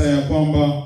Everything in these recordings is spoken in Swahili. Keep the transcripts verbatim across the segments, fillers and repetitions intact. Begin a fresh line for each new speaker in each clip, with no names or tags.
Tunapata ya kwamba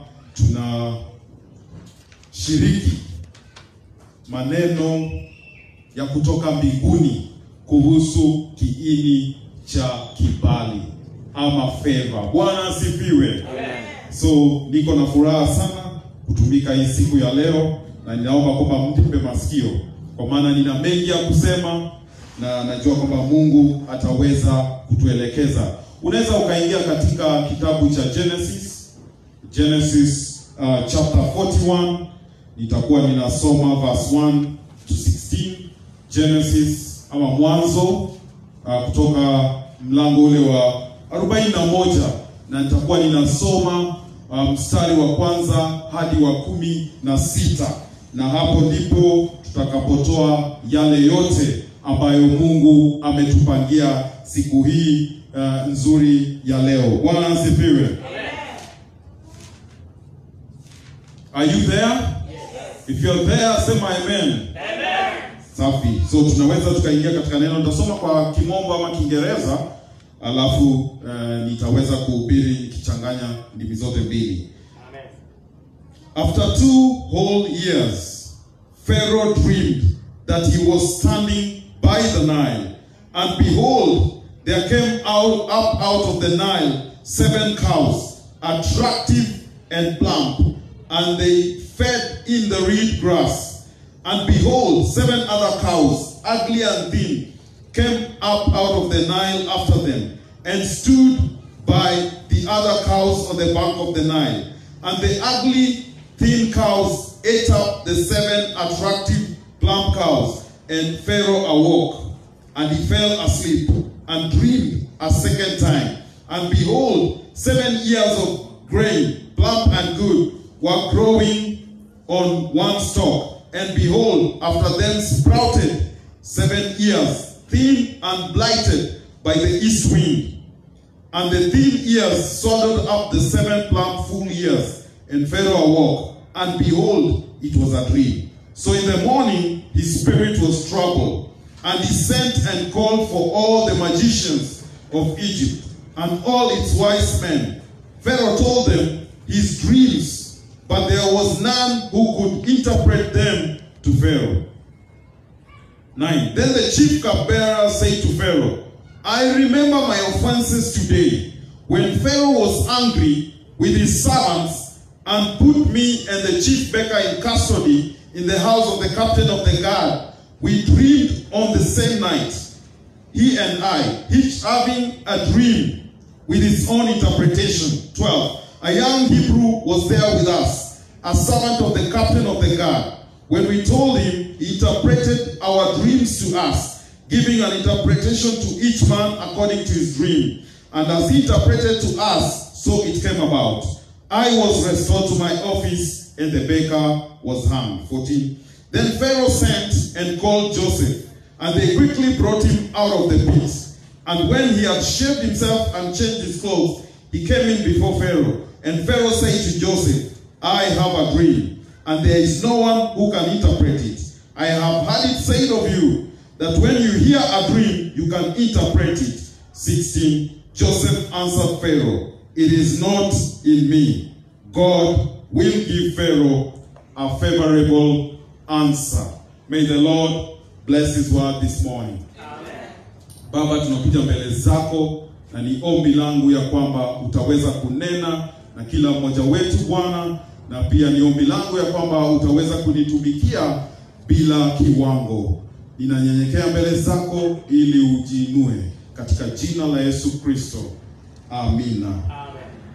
tunashiriki maneno ya kutoka mbinguni kuhusu kiini cha kibali ama favor. Bwana asifiwe. Amen. So niko na furaha sana kutumika hii siku ya leo, na ninaomba kwamba mtipe masikio, kwa maana nina mengi ya kusema na najua kwamba Mungu ataweza kutuelekeza. Unaweza ukaingia katika kitabu cha Genesis, Genesis uh, chapter forty-one. Nitakuwa ninasoma verse one to sixteen. Genesis ama Mwanzo uh, kutoka mlango ule wa arobaini na moja, na nitakuwa ninasoma mstari um, wa kwanza hadi wa kumi na sita, na hapo ndipo tutakapotoa yale yote ambayo Mungu ametupangia siku hii uh, nzuri ya leo. Bwana asifiwe. Amen. Are you there? Yes. If you're there, sema amen. Amen. Safi. So tunaweza tukaingia katika neno. Nitasoma kwa Kimombo ama Kiingereza, alafu uh, nitaweza kuhubiri nikichanganya ndimi zote mbili. Amen. After two whole years, Pharaoh dreamed that he was standing by the Nile, and behold, there came out up out of the Nile seven cows, attractive and plump, and they fed in the reed grass. And behold, seven other cows, ugly and thin, came up out of the Nile after them, and stood by the other cows on the bank of the Nile. And the ugly, thin cows ate up the seven attractive, plump cows. And Pharaoh awoke, and he fell asleep, and dreamed a second time. And behold, seven ears of grain, plump and good, were growing on one stalk. And behold, after them sprouted seven ears, thin and blighted by the east wind. And the thin ears swallowed up the seven plump full ears. And Pharaoh awoke, and behold, it was a dream. So in the morning his spirit was troubled, and he sent and called for all the magicians of Egypt and all its wise men. Pharaoh told them his dreams, but there was none who could interpret them to Pharaoh. Nine. Then the chief cupbearer said to Pharaoh, I remember my offenses today, when Pharaoh was angry with his servants and put me and the chief baker in custody in the house of the captain of the guard. We dreamed on the same night, he and I, each having a dream with his own interpretation. Twelve. A young Hebrew was there with us, a servant of the captain of the guard. When we told him, he interpreted our dreams to us, giving an interpretation to each man according to his dream. And as he interpreted to us, so it came about. I was restored to my office, and the baker was hung. fourteen. Then Pharaoh sent and called Joseph, and they quickly brought him out of the pit. And when he had shaved himself and changed his clothes, he came in before Pharaoh. And Pharaoh said to Joseph, I have a dream, and there is no one who can interpret it. I have had it said of you, that when you hear a dream, you can interpret it. sixteen. Joseph answered Pharaoh, it is not in me. God will give Pharaoh a favorable answer. May the Lord bless his word this morning. Amen. Baba, tunakuja mbele zako, na ni ombi langu ya kwamba utaweza kunena na kila mmoja wetu Bwana, na pia ni ombi langu ya kwamba utaweza kunitumikia bila kiwango. Ninanyenyekea mbele zako ili ujiinue katika jina la Yesu Kristo. Amina. Amen.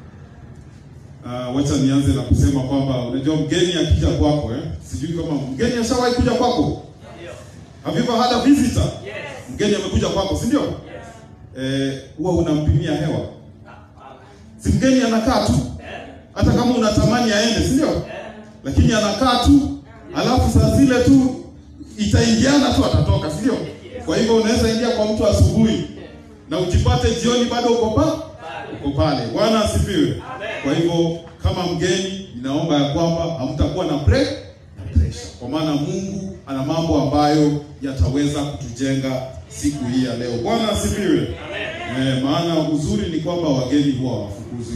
Uh, wacha nianze na kusema kwamba unajua mgeni akija kwako eh, sijui kama mgeni ashawahi kuja kwako. Ndio. Have you ever had a visitor? Yes. Mgeni amekuja kwako, si ndio? Yes. Eh, huwa unampimia hewa. Si mgeni anakaa tu. Hata kama unatamani aende, si ndio? Lakini anakaa tu, alafu saa zile tu itaingiana tu atatoka, si ndio? Kwa hivyo unaweza ingia kwa mtu asubuhi na ujipate jioni bado uko pa uko pale. Bwana asifiwe. Kwa hivyo kama mgeni, ninaomba ya kwamba hamtakuwa na break na pressure, kwa maana Mungu ana mambo ambayo yataweza kutujenga siku hii ya leo. Bwana asifiwe. Amen. Eh, maana uzuri ni kwamba wageni huwa wafukuzi.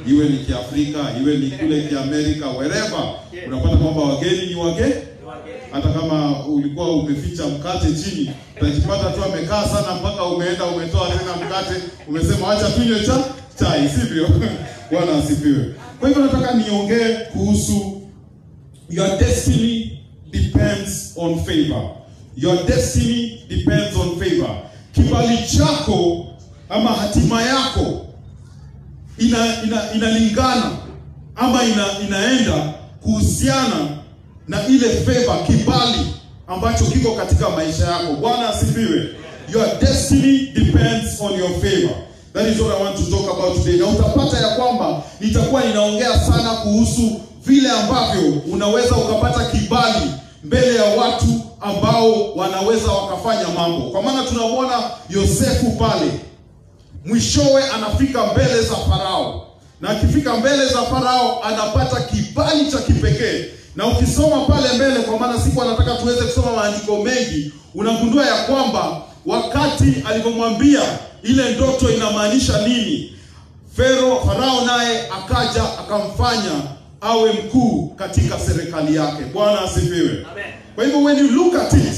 iwe ni Kiafrika, iwe ni kule Kiamerika, wherever, unapata kwamba wageni ni wageni. Hata kama ulikuwa umeficha mkate chini, utajipata tu amekaa sana mpaka umeenda umetoa tena mkate, umesema acha tunywe cha chai, sivyo? Bwana asifiwe. Kwa hivyo nataka niongee kuhusu your destiny depends on favor. Your destiny depends on favor. Kibali chako ama hatima yako ina, ina, inalingana ama ina, inaenda kuhusiana na ile favor, kibali ambacho kiko katika maisha yako. Bwana asifiwe. Your destiny depends on your favor. That is what I want to talk about today. Na utapata ya kwamba nitakuwa ninaongea sana kuhusu vile ambavyo unaweza ukapata kibali mbele ya watu ambao wanaweza wakafanya mambo. Kwa maana tunamwona Yosefu pale, mwishowe anafika mbele za Farao. Na akifika mbele za Farao anapata kibali cha kipekee. Na ukisoma pale mbele, kwa maana siku anataka tuweze kusoma maandiko mengi, unagundua ya kwamba wakati alipomwambia ile ndoto inamaanisha nini, Fero Farao naye akaja akamfanya awe mkuu katika serikali yake. Bwana asifiwe. Amen. Kwa hivyo when you look at it,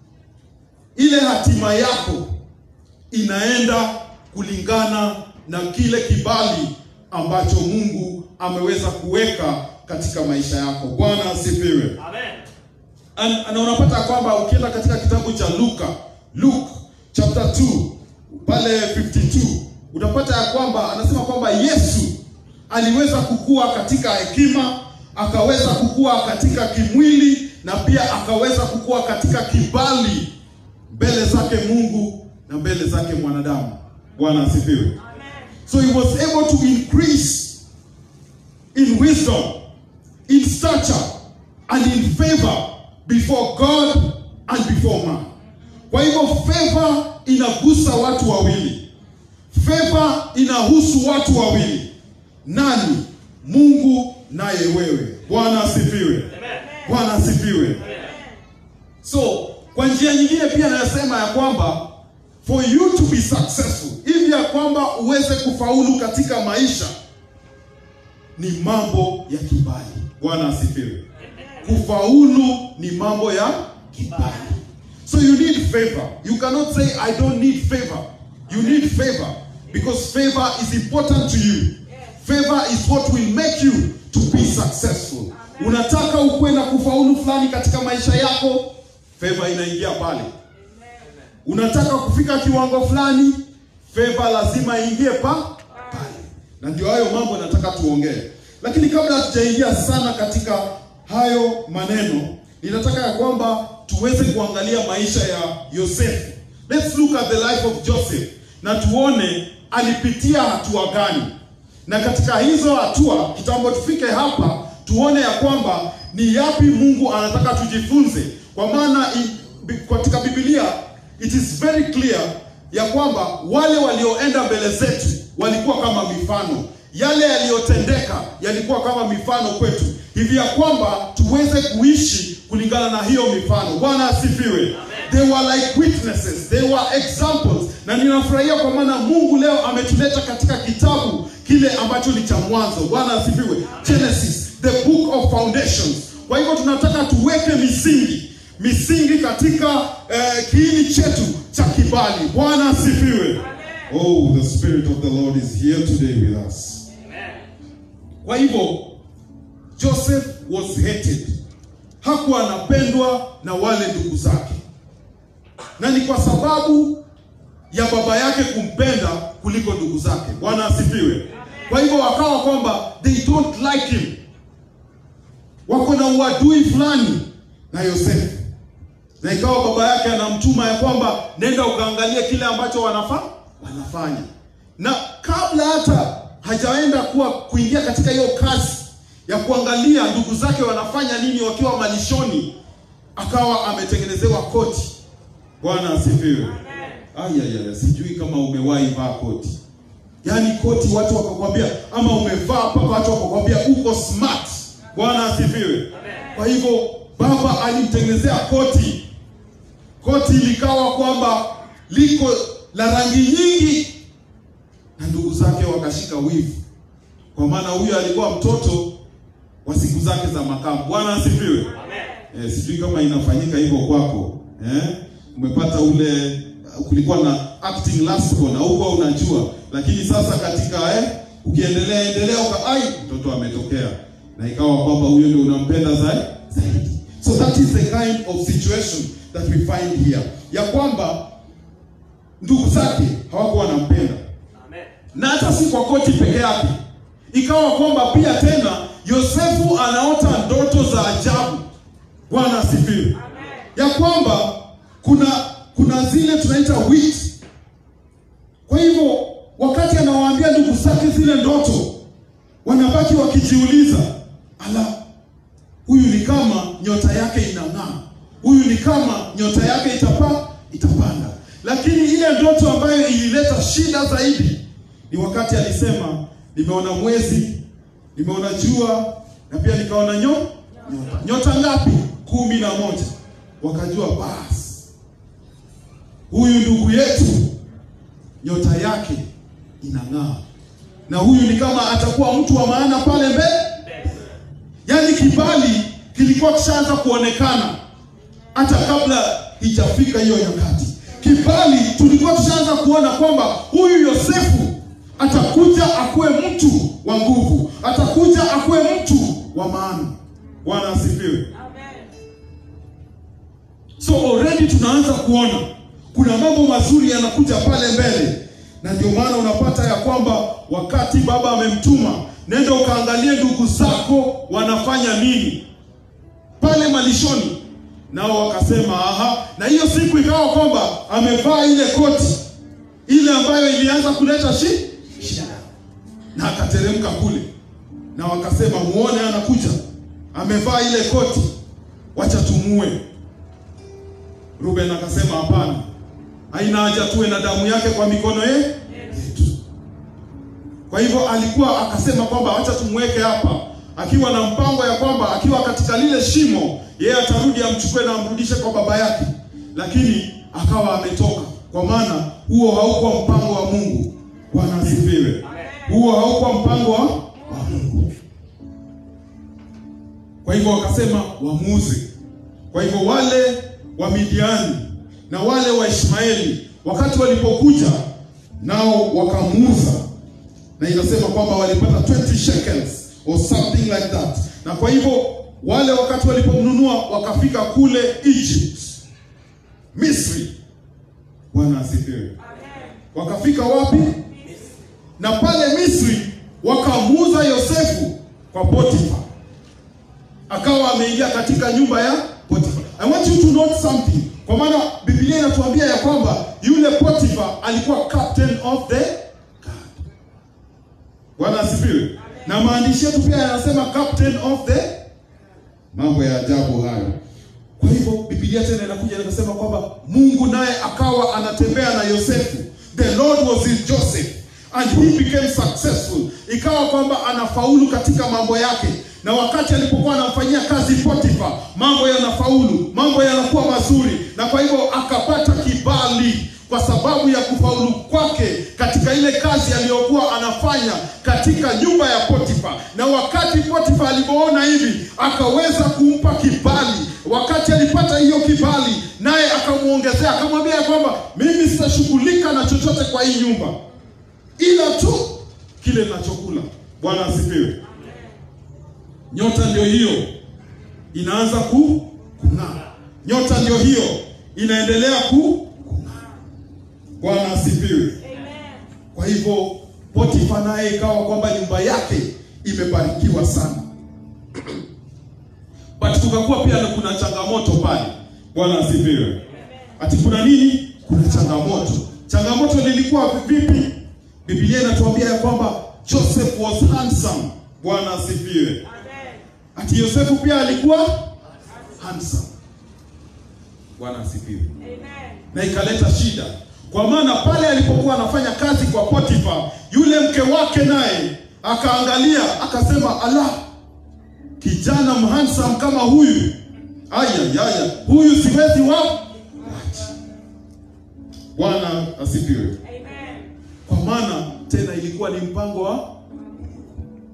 ile hatima yako inaenda kulingana na kile kibali ambacho Mungu ameweza kuweka katika maisha yako. Bwana asifiwe. Amen. Na unapata kwamba ukienda katika kitabu cha Luka, Luke chapter two, pale fifty-two, utapata ya kwamba anasema kwamba Yesu aliweza kukua katika hekima, akaweza kukua katika kimwili, na pia akaweza kukua katika kibali mbele zake Mungu na mbele zake mwanadamu. Bwana asifiwe. Amen. So he was able to increase in wisdom, in stature, and in favor before God and before man. Kwa hivyo favor inagusa watu wawili. Favor inahusu watu wawili. Nani? Mungu naye wewe. Bwana asifiwe. Bwana asifiwe. So, kwa njia nyingine pia nasema ya kwamba for you to be successful, ili ya kwamba uweze kufaulu katika maisha, ni mambo ya kibali. Bwana asifiwe. Kufaulu ni mambo ya kibali. So you need favor. You cannot say I don't need favor. You need favor because favor is important to you. Favor is what will make you to be successful. Unataka ukwenda kufaulu fulani katika maisha yako, favor inaingia pale. Unataka kufika kiwango fulani, favor lazima ingie pa pale. Na ndio hayo mambo nataka tuongee. Lakini kabla hatujaingia sana katika hayo maneno, ninataka ya kwamba tuweze kuangalia maisha ya Yosefu. Let's look at the life of Joseph na tuone alipitia hatua gani. Na katika hizo hatua, kitambo tufike hapa, tuone ya kwamba ni yapi Mungu anataka tujifunze. Kwa maana katika Biblia it is very clear ya kwamba wale walioenda mbele zetu walikuwa kama mifano. Yale yaliyotendeka yalikuwa kama mifano kwetu, hivi ya kwamba tuweze kuishi kulingana na hiyo mifano. Bwana asifiwe. They were like witnesses, they were examples. Na ninafurahia kwa maana Mungu leo ametuleta katika kitabu kile ambacho ni cha mwanzo. Bwana asifiwe. Genesis, the book of foundations. Kwa hivyo tunataka tuweke misingi, misingi katika eh, kiini chetu cha kibali. Bwana asifiwe. Oh, the Spirit of the Lord is here today with us. Kwa hivyo Joseph was hated. Hakuwa anapendwa na wale ndugu zake. Na ni kwa sababu ya baba yake kumpenda kuliko ndugu zake. Bwana asifiwe. Kwa hivyo wakawa kwamba they don't like him. Wako na uadui fulani na Yosefu. Na ikawa baba yake anamtuma ya kwamba nenda ukaangalie kile ambacho wanafa, wanafanya. Na kabla hata hajaenda kuwa kuingia katika hiyo kazi ya kuangalia ndugu zake wanafanya nini wakiwa malishoni, akawa ametengenezewa koti. Bwana asifiwe. Aya ya sijui kama umewahi vaa koti. Yaani koti watu wakakwambia, ama umevaa paka watu wakakwambia uko smart. Bwana asifiwe. Kwa hivyo baba alimtengenezea koti. Koti likawa kwamba liko la rangi nyingi, na ndugu zake wakashika wivu. kwa maana huyu alikuwa mtoto wa siku zake za makamu. Bwana asifiwe. Amen. Eh, sijui kama inafanyika hivyo kwako. Eh? Umepata ule kulikuwa na acting last born au kwa unajua, lakini sasa katika eh ukiendelea endelea uka ai mtoto ametokea na ikawa kwamba huyo ndio unampenda zaidi. So that is the kind of situation that we find here. Ya kwamba ndugu zake hawakuwa wanampenda. Amen. Na hata si kwa koti peke yake. Ikawa kwamba pia tena Yosefu anaota ndoto za ajabu. Bwana asifiwe. Amen. Ya kwamba kuna kuna zile tunaita wit. Kwa hivyo wakati anawaambia ndugu zake zile ndoto, wanabaki wakijiuliza, ala, huyu ni kama nyota yake inang'aa. Huyu ni kama nyota yake itapa itapanda. Lakini ile ndoto ambayo ilileta shida zaidi ni wakati alisema, nimeona mwezi, nimeona jua, na pia nikaona nyo, nyota. Nyota ngapi? kumi na moja. Wakajua basi huyu ndugu yetu nyota yake inang'aa. Na huyu ni kama atakuwa mtu wa maana pale mbele. Yaani kibali kilikuwa kishaanza kuonekana hata kabla hijafika hiyo nyakati. Kibali tulikuwa tushaanza kuona kwamba huyu Yosefu atakuja akue mtu wa nguvu, atakuja akue mtu wa maana. Bwana asifiwe. Amen. So already tunaanza kuona kuna mambo mazuri yanakuja pale mbele. Na ndio maana unapata ya kwamba wakati baba amemtuma, nenda ukaangalie ndugu zako wanafanya nini pale malishoni. Nao wakasema aha. Na hiyo siku ikawa kwamba amevaa ile koti ile ambayo ilianza kuleta shida. Na akateremka kule. Na wakasema muone anakuja, amevaa ile koti, wacha tumue. Ruben akasema hapana, haina haja tuwe na damu yake kwa mikono yetu. Kwa hivyo alikuwa akasema kwamba acha tumweke hapa, akiwa na mpango ya kwamba akiwa katika lile shimo yeye atarudi amchukue na amrudishe kwa baba yake. Lakini akawa ametoka, kwa maana huo haukuwa mpango wa Mungu. Bwana asifiwe. Huo haukuwa mpango wa Mungu. Kwa hivyo wakasema waamuzi. Kwa hivyo wale wa Midiani na wale wa Ishmaeli wakati walipokuja nao wakamuuza, na inasema kwamba walipata twenty shekels or something like that. Na kwa hivyo wale wakati walipomnunua wakafika kule Egypt, Misri. Bwana asifiwe. Wakafika wapi? Na pale Misri wakamuuza Yosefu kwa Potifa. Akawa ameingia katika nyumba ya Potifa. I want you to note something. Kwa maana Biblia inatuambia ya kwamba yule Potifa alikuwa captain of the guard. Bwana asifiwe. Na maandishi yetu pia yanasema captain of the. Mambo ya ajabu hayo. Kwa hivyo Biblia tena inakuja inasema kwamba Mungu naye akawa anatembea na Yosefu. The Lord was with Joseph and he became successful. Ikawa kwamba anafaulu katika mambo yake. Na wakati alipokuwa anamfanyia kazi Potifa, mambo yanafaulu, mambo yanakuwa mazuri. Na kwa hivyo akapata kibali kwa sababu ya kufaulu kwake katika ile kazi aliyokuwa anafanya katika nyumba ya Potifa. Na wakati Potifa alipoona hivi, akaweza kumpa kibali. Wakati alipata hiyo kibali, naye akamuongezea, akamwambia kwamba mimi sitashughulika na chochote kwa hii nyumba, ila tu kile ninachokula. Bwana asifiwe. Nyota ndio hiyo inaanza ku kung'aa. Nyota ndio hiyo inaendelea ku kung'aa. Bwana asifiwe. Amen. Kwa hivyo Potifa naye ikawa kwamba nyumba yake imebarikiwa sana. But kukakuwa pia kuna changamoto pale. Bwana asifiwe. Ati kuna nini? Kuna changamoto. Changamoto lilikuwa vipi? Biblia inatuambia ya kwamba Joseph was handsome. Bwana asifiwe. Amen. Ati Yosefu pia alikuwa handsome. Bwana asifiwe. Amen. Na ikaleta shida. Kwa maana pale alipokuwa anafanya kazi kwa Potifa, yule mke wake naye akaangalia akasema, ala, kijana mhandsome kama huyu, aya yaya, huyu siwezi wa. Bwana asifiwe. Amen. Kwa maana tena ilikuwa ni mpango wa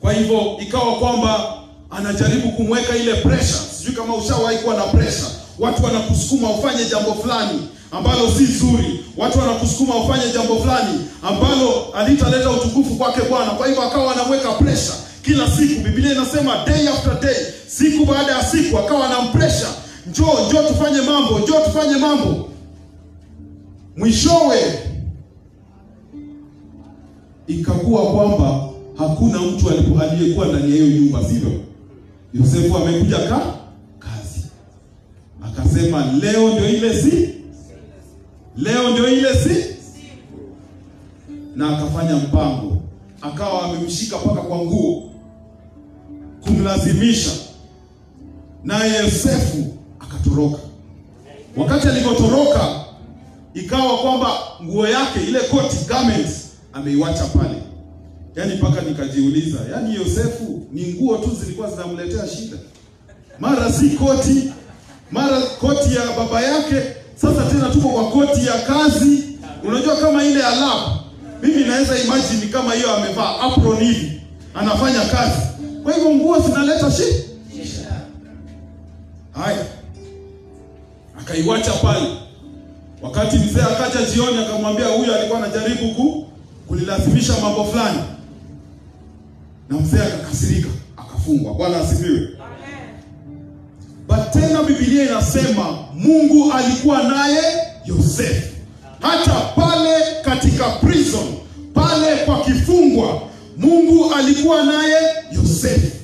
Kwa hivyo ikawa kwamba anajaribu kumweka ile pressure. Sijui kama ushawahi kuwa na pressure. Watu wanakusukuma ufanye jambo fulani ambalo si zuri. Watu wanakusukuma ufanye jambo fulani ambalo alitaleta utukufu kwake Bwana. Kwa hivyo akawa anamweka pressure kila siku. Biblia inasema day after day, siku baada ya siku akawa anampressure. Njoo, njoo tufanye mambo, njoo tufanye mambo. Mwishowe ikakuwa kwamba hakuna mtu aliyekuwa ndani ya hiyo nyumba, sivyo? Yosefu amekuja ka kazi. Akasema leo ndio ile si? Leo ndio ile si? Na akafanya mpango. Akawa amemshika paka kwa nguo, kumlazimisha. Na Yosefu akatoroka. Wakati alipotoroka, ikawa kwamba nguo yake, ile koti, garments, ameiwacha pale. Yaani mpaka nikajiuliza, yaani Yosefu ni nguo tu zilikuwa zinamletea shida. Mara si koti, mara koti ya baba yake, sasa tena tuko kwa koti ya kazi. Unajua kama ile alab, mimi naweza imagine kama hiyo amevaa apron hivi, anafanya kazi. Kwa hivyo nguo zinaleta shida. Haya. Akaiwacha pale. Wakati mzee akaja jioni akamwambia huyu alikuwa anajaribu ku kulilazimisha mambo fulani. Na mzee akakasirika, akafungwa. Bwana asifiwe. Amen. But tena Biblia inasema Mungu alikuwa naye Yosefu. Hata pale katika prison, pale kwa kifungwa, Mungu alikuwa naye Yosefu.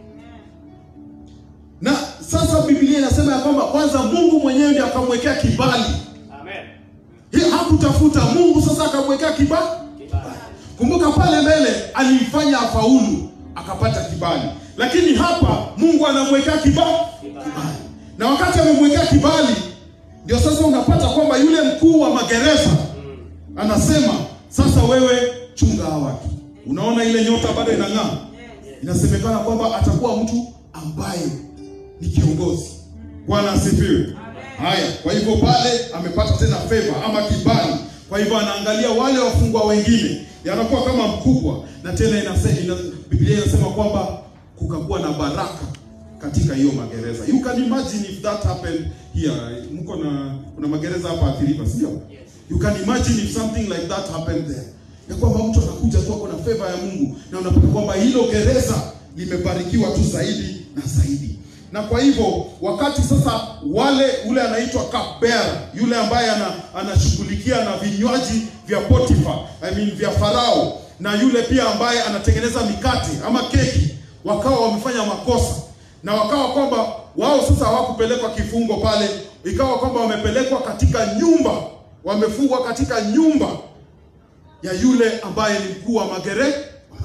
Na sasa Biblia inasema ya kwamba kwanza Mungu mwenyewe ndiye akamwekea kibali. Amen. Hii hakutafuta, Mungu sasa akamwekea kibali. Kumbuka pale mbele alifanya afaulu, akapata kibali. Lakini hapa Mungu anamwekea kibali. Kibali. Na wakati amemwekea kibali, ndio sasa unapata kwamba yule mkuu wa magereza anasema, sasa wewe chunga hawa watu. Unaona ile nyota bado inang'aa. Inasemekana kwamba atakuwa mtu ambaye ni kiongozi. Bwana asifiwe. Haya, kwa hivyo pale amepata tena favor ama kibali. Kwa hivyo anaangalia wale wafungwa wengine, yanakuwa kama mkubwa. Na tena inasema ina, Biblia inasema kwamba kukakuwa na baraka katika hiyo magereza. You can imagine if that happened here. Mko na kuna magereza hapa Athiriva, sio? Yes. You can imagine if something like that happened there. Ya kwamba mtu anakuja tu kwa na favor ya Mungu na unapata kwamba hilo gereza limebarikiwa tu zaidi na zaidi. Na kwa hivyo wakati sasa wale ule anaitwa cupbearer, yule ambaye ana, anashughulikia na vinywaji vya Potifa, I mean vya Farao, na yule pia ambaye anatengeneza mikate ama keki, wakawa wamefanya makosa. Na wakawa kwamba wao sasa hawakupelekwa kifungo pale, ikawa kwamba wamepelekwa katika nyumba, wamefungwa katika nyumba ya yule ambaye ni mkuu wa magereza.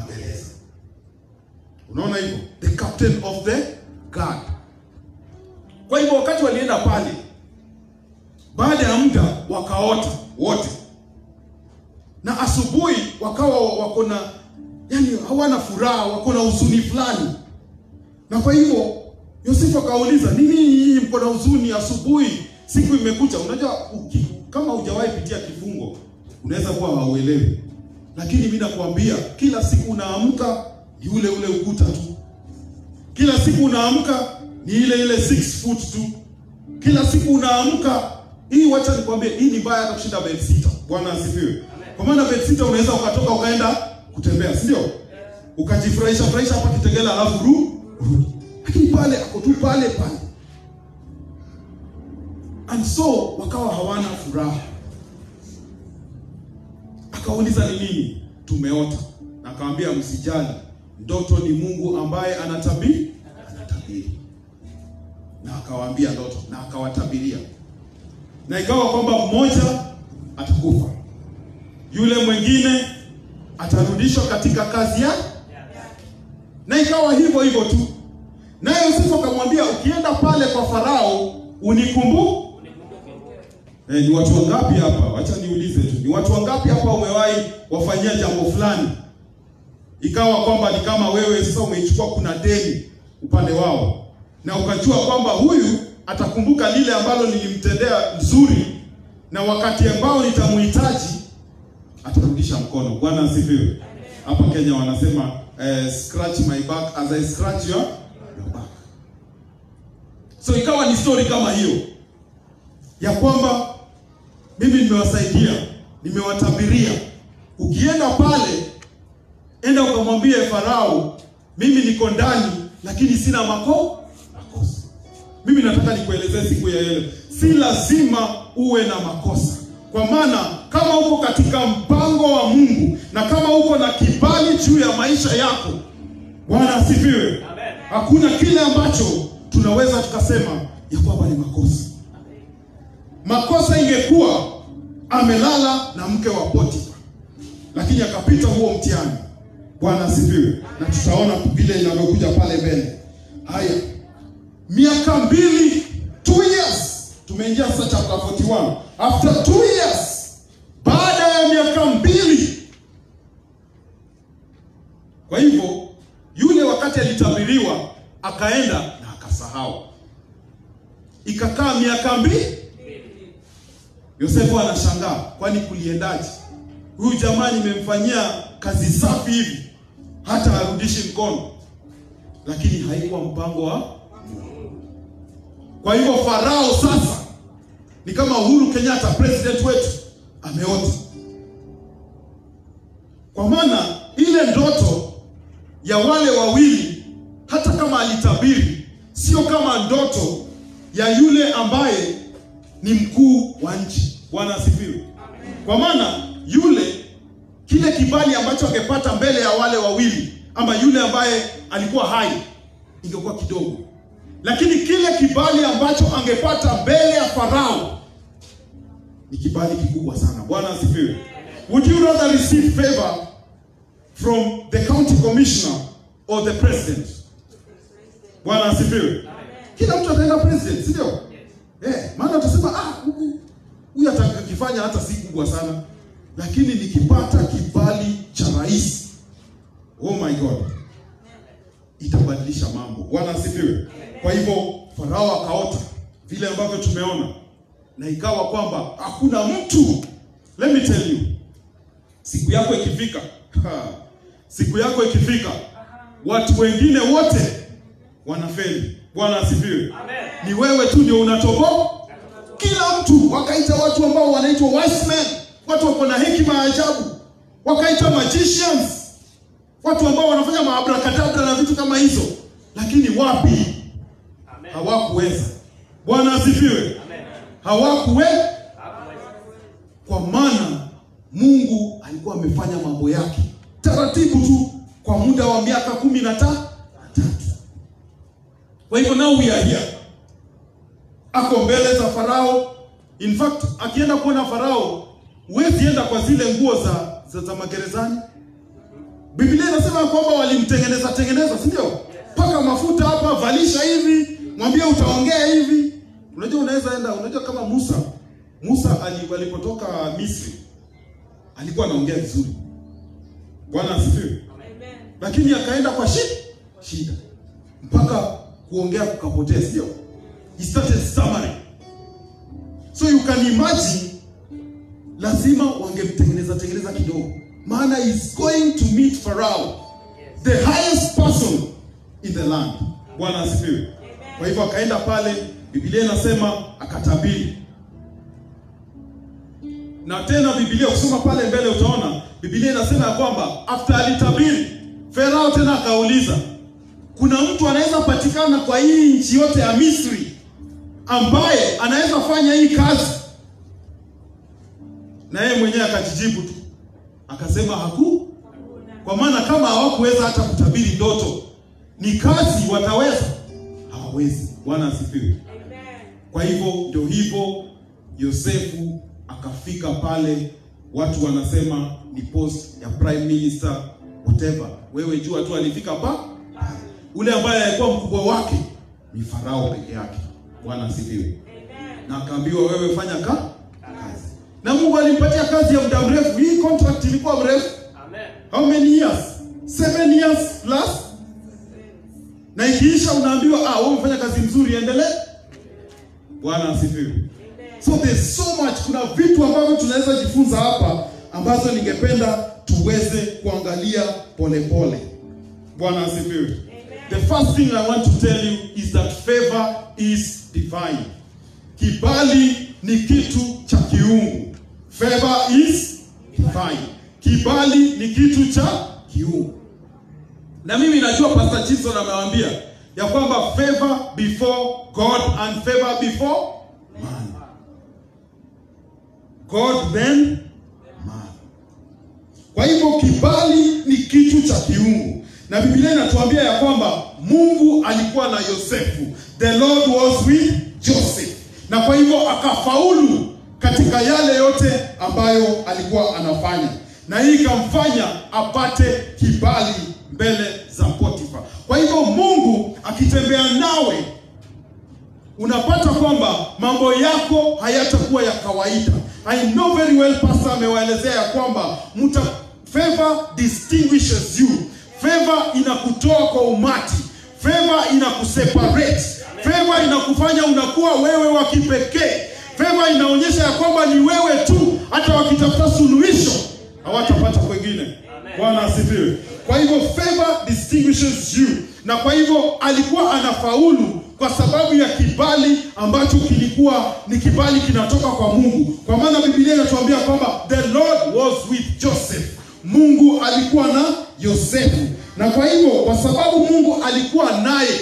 Unaona hivyo? The captain of the guard. Kwa hivyo wakati walienda pale, baada ya muda wakaota wote. Na asubuhi wakawa wako na, yani hawana furaha, wako na huzuni fulani. Na kwa hivyo Yosefu akauliza, nini hii mko na huzuni asubuhi? Siku imekuja. Unajua uki, kama hujawahi pitia kifungo, unaweza kuwa hauelewi. Lakini mimi nakwambia kila siku unaamka ni ule ule ukuta tu. Kila siku unaamka ni ile ile six foot tu. Kila siku unaamka, hii wacha nikwambie, hii ni baya hata kushinda bed sitter. Bwana asifiwe. Kwa maana bed sitter unaweza ukatoka ukaenda kutembea, si ndio? Ukajifurahisha furahisha hapa Kitegela alafu ru rudi. Lakini pale ako tu pale pale. And so wakawa hawana furaha. Akauliza ni nini? Tumeota. Na akamwambia msijali. Ndoto ni Mungu ambaye anatabiri, anatabiri. Na akawaambia ndoto na akawatabiria. Na ikawa kwamba mmoja atakufa. Yule mwingine atarudishwa katika kazi yake. Na ikawa hivyo hivyo tu. Naye Yosefu akamwambia, ukienda pale kwa Farao unikumbuke. Eh, ni watu wangapi hapa? Acha niulize tu. Ni watu wangapi hapa umewahi wafanyia jambo fulani? Ikawa kwamba ni kama wewe sasa umeichukua kuna deni upande wao. Na ukajua kwamba huyu atakumbuka lile ambalo nilimtendea nzuri, na wakati ambao nitamhitaji atarudisha mkono. Bwana asifiwe. Hapa Kenya wanasema uh, scratch my back as I scratch your, your back. So ikawa ni story kama hiyo ya kwamba mimi nimewasaidia, nimewatabiria. Ukienda pale, enda ukamwambie Farao, mimi niko ndani lakini sina mako makosa. Mimi nataka nikuelezee siku ya leo, si lazima uwe na makosa. Kwa maana kama uko katika mpango wa Mungu na kama uko na kibali juu ya maisha yako, Bwana asifiwe. Amen. Hakuna kile ambacho tunaweza tukasema ya kwamba ni makosa. Amen. Makosa ingekuwa amelala na mke wa Potifa, lakini akapita huo mtihani. Bwana asifiwe. Na tutaona vile inavyokuja pale mbele. Haya. Miaka mbili, two years. Tumeingia sasa chapter forty-one. After two years, baada ya miaka mbili. Kwa hivyo, yule wakati alitabiriwa, akaenda na akasahau. Ikakaa miaka mbili. Yosefu anashangaa, kwani kuliendaje? Huyu jamaa nimemfanyia kazi safi hivi, hata arudishi mkono. Lakini haikuwa mpango wa Mungu. Kwa hivyo Farao sasa ni kama Uhuru Kenyatta, president wetu, ameota. Kwa maana ile ndoto ya wale wawili, hata kama alitabiri, sio kama ndoto ya yule ambaye ni mkuu wa nchi. Bwana asifiwe. Kwa maana yule, kile kibali ambacho angepata mbele ya wale wawili, ama yule ambaye alikuwa hai, ingekuwa kidogo. Lakini kile kibali ambacho angepata mbele ya Farao ni kibali kikubwa sana. Bwana asifiwe. Would you rather receive favor from the county commissioner or the president? Bwana asifiwe. Kila mtu ataenda president, si ndio? Eh, maana utasema ah, huyu atakifanya hata si kubwa sana. Lakini nikipata kibali cha rais, oh my God, itabadilisha mambo. Bwana asifiwe. Kwa hivyo Farao akaota vile ambavyo tumeona, na ikawa kwamba hakuna mtu. Let me tell you, siku yako ikifika, siku yako ikifika, watu wengine wote wanafeli. Bwana asifiwe. Ni wewe tu ndio unatoboa. Kila mtu, wakaita watu ambao wanaitwa wise men, watu wako na hekima ya ajabu, wakaita magicians, watu ambao wanafanya maabrakadabra na vitu kama hizo, lakini wapi? Amen. Hawakuweza. Bwana asifiwe. Hawakuweza. Kwa maana Mungu alikuwa amefanya mambo yake taratibu tu kwa muda wa miaka kumi na tatu. Kwa hivyo now we are here. Ako mbele za Farao. In fact, akienda kuona Farao, huwezi enda kwa zile nguo za za, za magerezani. Biblia inasema kwamba walimtengeneza tengeneza, si ndio? Paka mafuta hapa, valisha hivi, mwambie utaongea hivi. Unajua unaweza enda, unajua kama Musa. Musa alipotoka Misri, alikuwa anaongea vizuri. Bwana asifiwe. Amen. Lakini akaenda kwa shida, shida. Mpaka kuongea kukapotea, sio? He started stammering. So you can imagine, lazima wangemtengeneza tengeneza kidogo. Maana is going to meet Pharaoh, the highest person in the land. Bwana asifiwe. Kwa hivyo akaenda pale, Biblia inasema akatabiri. Na tena Biblia ukisoma pale mbele utaona, Biblia inasema ya kwamba after alitabiri, Farao tena akauliza, kuna mtu anaweza patikana kwa hii nchi yote ya Misri ambaye anaweza fanya hii kazi? Na yeye mwenyewe akajijibu tu, akasema haku. Kwa maana kama hawakuweza hata kutabiri ndoto, ni kazi wataweza? Hawawezi. Bwana asifiwe. Kwa hivyo ndio hivyo Yosefu akafika pale, watu wanasema ni post ya prime minister whatever. Wewe jua tu alifika pa. Ule ambaye alikuwa mkubwa wake ni Farao peke yake. Bwana asifiwe. Na akaambiwa wewe fanya ka kazi. Na Mungu alimpatia kazi ya muda mrefu. Hii contract ilikuwa mrefu. Amen. How many years? Seven years plus. Na ikiisha unaambiwa ah, wewe umefanya kazi nzuri, endelee. Bwana asifiwe. So there's so much, kuna vitu ambavyo tunaweza jifunza hapa ambazo ningependa tuweze kuangalia polepole. Bwana asifiwe. The first thing I want to tell you is that favor is divine. Kibali ni kitu cha kiungu. Favor is divine. Kibali ni kitu cha kiungu. Na mimi najua Pastor Chipson amewaambia ya kwamba favor before God and favor before man. God then man. Kwa hivyo kibali ni kitu cha kiungu. Na Biblia inatuambia ya kwamba Mungu alikuwa na Yosefu. The Lord was with Joseph. Na kwa hivyo akafaulu katika yale yote ambayo alikuwa anafanya. Na hii ikamfanya apate kibali mbele za Potifa. Kwa hivyo Mungu akitembea nawe, unapata kwamba mambo yako hayatakuwa ya kawaida. I know very well Pastor amewaelezea ya kwamba muta, favor distinguishes you. Favor inakutoa kwa umati. Favor inakuseparate. Favor inakufanya unakuwa wewe wa kipekee. Favor inaonyesha ya kwamba ni wewe tu, hata wakitafuta suluhisho hawatapata kwingine. Bwana asifiwe. Kwa hivyo favor distinguishes you. Na kwa hivyo alikuwa anafaulu kwa sababu ya kibali ambacho kilikuwa ni kibali kinatoka kwa Mungu. Kwa maana Biblia inatuambia kwamba the Lord was with Joseph. Mungu alikuwa na Yosefu. Na kwa hivyo kwa sababu Mungu alikuwa naye,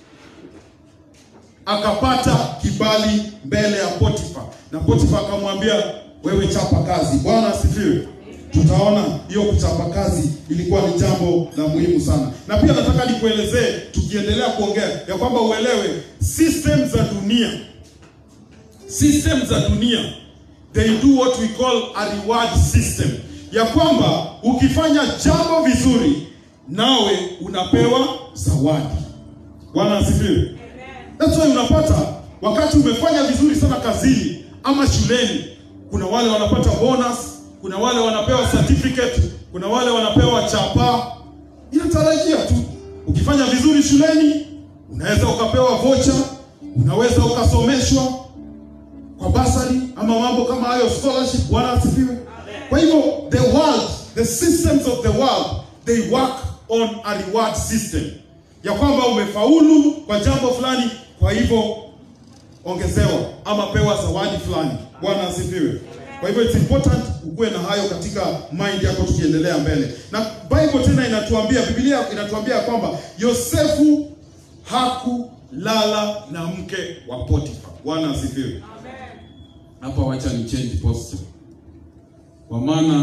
akapata kibali mbele ya Potifa. Na Potifa akamwambia, wewe chapa kazi. Bwana asifiwe. Tutaona hiyo kuchapa kazi ilikuwa ni jambo la muhimu sana. Na pia nataka nikuelezee tukiendelea kuongea ya kwamba uelewe system za dunia. System za dunia, they do what we call a reward system. Ya kwamba ukifanya jambo vizuri, nawe unapewa zawadi. Bwana asifiwe. That's why unapata wakati umefanya vizuri sana kazini ama shuleni, kuna wale wanapata bonus, kuna wale wanapewa certificate, kuna wale wanapewa chapa. Inatarajia tu ukifanya vizuri shuleni, unaweza ukapewa voucher, unaweza ukasomeshwa kwa basari ama mambo kama hayo, scholarship. Bwana asifiwe. Kwa hivyo the world, the systems of the world, they work on a reward system. Ya kwamba umefaulu kwa jambo fulani, kwa hivyo ongezewa ama pewa zawadi fulani. Bwana asifiwe. Kwa hivyo it's important ukuwe na hayo katika mind yako tukiendelea mbele. Na Bible tena inatuambia, Biblia inatuambia kwamba Yosefu hakulala na mke wa Potifa. Bwana asifiwe. Amen. Hapa wacha ni change posture. Kwa maana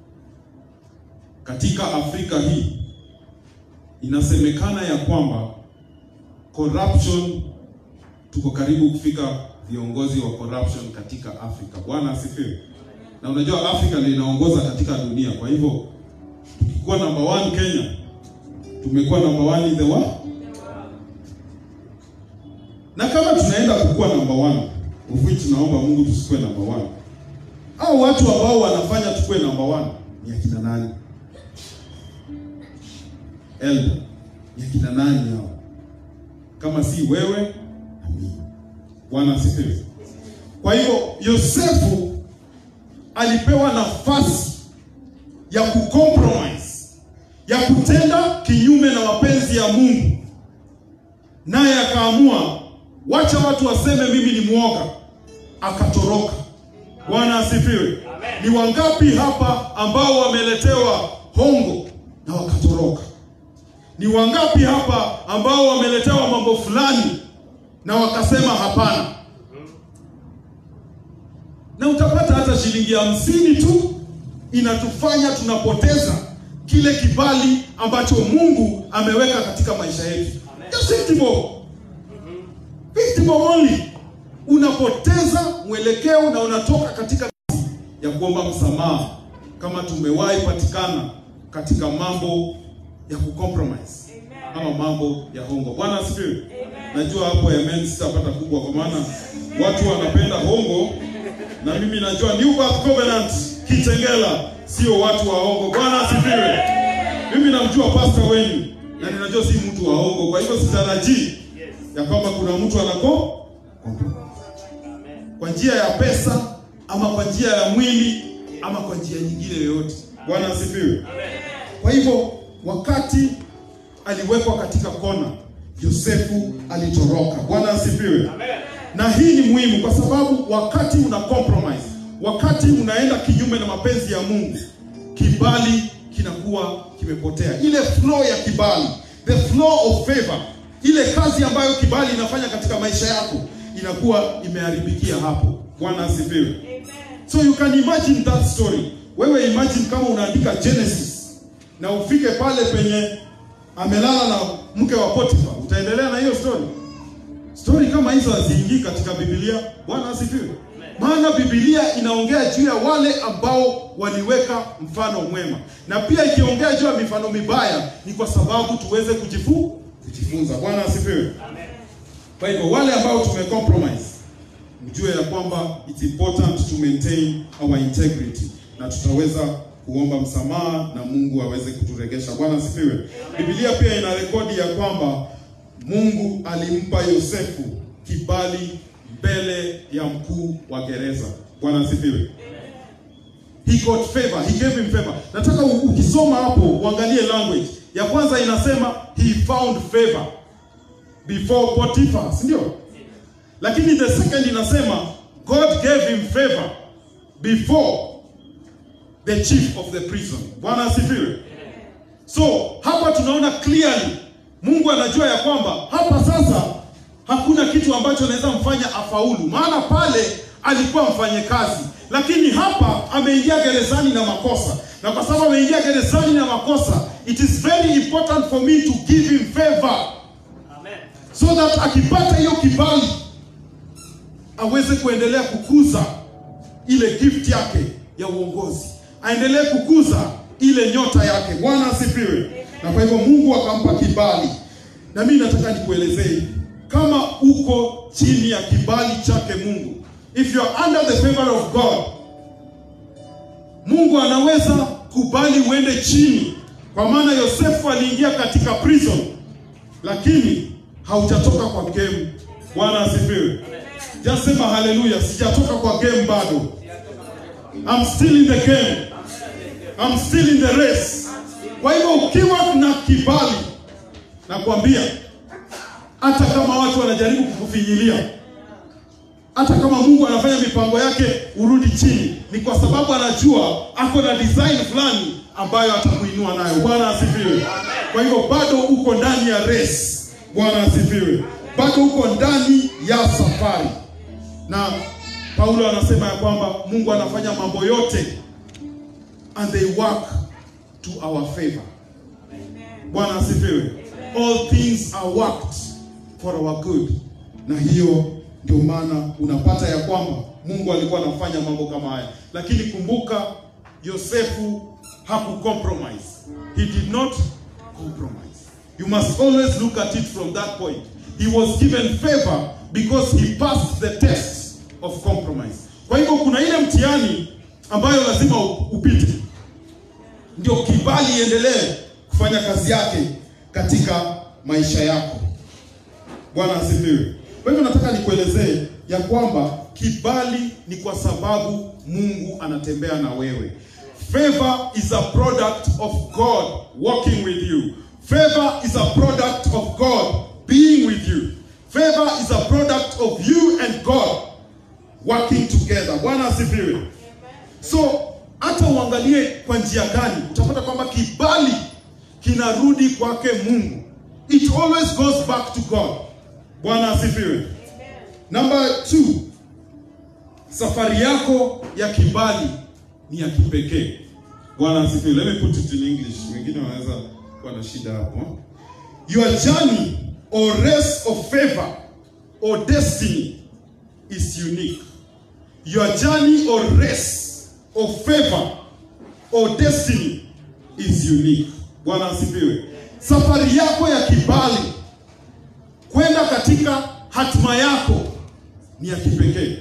katika Afrika hii inasemekana ya kwamba corruption, tuko karibu kufika viongozi wa corruption katika Afrika. Bwana asifiwe. Na unajua Afrika ndio inaongoza katika dunia. Kwa hivyo tukikuwa number one Kenya, tumekuwa number one in the world. Na kama tunaenda kukuwa number one, ufupi tunaomba Mungu tusikuwe number one. Hao watu ambao wanafanya tukue number one ni akina nani? Elder. Ni akina nani hao? Kama si wewe na mimi. Bwana asifiwe. Kwa hivyo Yosefu alipewa nafasi ya kucompromise, ya kutenda kinyume na mapenzi ya Mungu. Naye akaamua, wacha watu waseme mimi ni muoga, akatoroka. Bwana asifiwe. Ni wangapi hapa ambao wameletewa hongo na wakatoroka? Ni wangapi hapa ambao wameletewa mambo fulani na wakasema hapana? Na utapata hata shilingi hamsini tu inatufanya tunapoteza kile kibali ambacho Mungu ameweka katika maisha yetu. Just fifty bob. fifty bob only. Unapoteza mwelekeo na unatoka katika ya kuomba msamaha kama tumewahi patikana katika mambo ya kucompromise ama mambo ya hongo. Bwana asifiwe. Najua hapo amen sitapata kubwa kwa maana watu wanapenda hongo, na mimi najua New Birth Covenant Kitengela sio watu wa hongo. Bwana asifiwe. Mimi namjua pastor wenu na ninajua si mtu wa hongo, kwa hivyo sitarajii ya kwamba kuna mtu anako kwa njia ya pesa ama kwa njia ya mwili ama kwa njia nyingine yoyote. Bwana asifiwe. Kwa hivyo wakati aliwekwa katika kona, Yosefu alitoroka. Bwana asifiwe. Amen. Na hii ni muhimu kwa sababu wakati una compromise, wakati unaenda kinyume na mapenzi ya Mungu, kibali kinakuwa kimepotea. Ile flow ya kibali, the flow of favor, ile kazi ambayo kibali inafanya katika maisha yako inakuwa imeharibikia hapo. Bwana asifiwe. Amen. So you can imagine that story. Wewe imagine kama unaandika Genesis na ufike pale penye amelala na mke wa Potifa, utaendelea na hiyo story? Story kama hizo haziingii katika Biblia. Bwana asifiwe. Maana Biblia inaongea juu ya wale ambao waliweka mfano mwema. Na pia ikiongea juu ya mifano mibaya ni kwa sababu tuweze kujifu, kujifunza. Bwana asifiwe. Amen. Kwa hivyo wale ambao tumecompromise, mjue ya kwamba it's important to maintain our integrity. Na tutaweza kuomba msamaha na Mungu aweze kuturegesha. Bwana asifiwe. Biblia pia ina rekodi ya kwamba Mungu alimpa Yosefu kibali mbele ya mkuu wa gereza. Bwana asifiwe. He got favor, he gave him favor. Nataka ukisoma hapo uangalie language. Ya kwanza inasema he found favor before Potiphar, si ndio? Lakini the second inasema God gave him favor before the chief of the prison. Bwana asifiwe. So hapa tunaona clearly Mungu anajua ya kwamba hapa sasa hakuna kitu ambacho anaweza mfanya afaulu. Maana pale alikuwa mfanye kazi, lakini hapa ameingia gerezani na makosa. Na kwa sababu ameingia gerezani na makosa, it is very important for me to give him favor. Amen. So that akipata hiyo kibali aweze kuendelea kukuza ile gift yake ya uongozi, aendelee kukuza ile nyota yake. Bwana asifiwe. Na kwa hivyo Mungu akampa kibali. Na mimi nataka nikuelezee, kama uko chini ya kibali chake Mungu, if you are under the favor of God, Mungu anaweza kubali uende chini. Kwa maana Yosefu aliingia katika prison, lakini haujatoka kwa game. Bwana asifiwe. Just sema hallelujah, sijatoka kwa game bado. I'm still in the game. I'm still in the race. Kwa hivyo ukiwa na kibali, nakwambia hata kama watu wanajaribu kukufinyilia, hata kama Mungu anafanya mipango yake urudi chini, ni kwa sababu anajua ako na design fulani ambayo atakuinua nayo. Bwana asifiwe. Kwa hivyo bado uko ndani ya race. Bwana asifiwe. Bado uko ndani ya safari. Na Paulo anasema ya kwamba Mungu anafanya mambo yote and they work to our favor. Bwana asifiwe. All things are worked for our good. Na hiyo ndio maana unapata ya kwamba Mungu alikuwa anafanya mambo kama haya. Lakini kumbuka, Yosefu hakucompromise. He did not compromise. You must always look at it from that point. He was given favor because he passed the test of compromise. Kwa hivyo kuna ile mtihani ambayo lazima upite, ndio kibali iendelee kufanya kazi yake katika maisha yako. Bwana asifiwe. Kwa hivyo nataka nikuelezee ya kwamba kibali ni kwa sababu Mungu anatembea na wewe. Favor is a product of God walking with you. Favor is a product of God being with you. Favor is a product of you and God working together. Bwana asifiwe. So hata uangalie kwa njia gani, utapata kwamba kibali kinarudi kwake Mungu. It always goes back to God. Bwana asifiwe. Number two, safari yako ya kibali ni ya kipekee. Bwana asifiwe. Let me put it in English. Wengine wanaweza kuwa na shida hapo. Your journey or race of favor or destiny is unique. Your journey or race of favor or destiny is unique. Bwana asifiwe. Safari yako ya kibali kwenda katika hatima yako ni ya kipekee.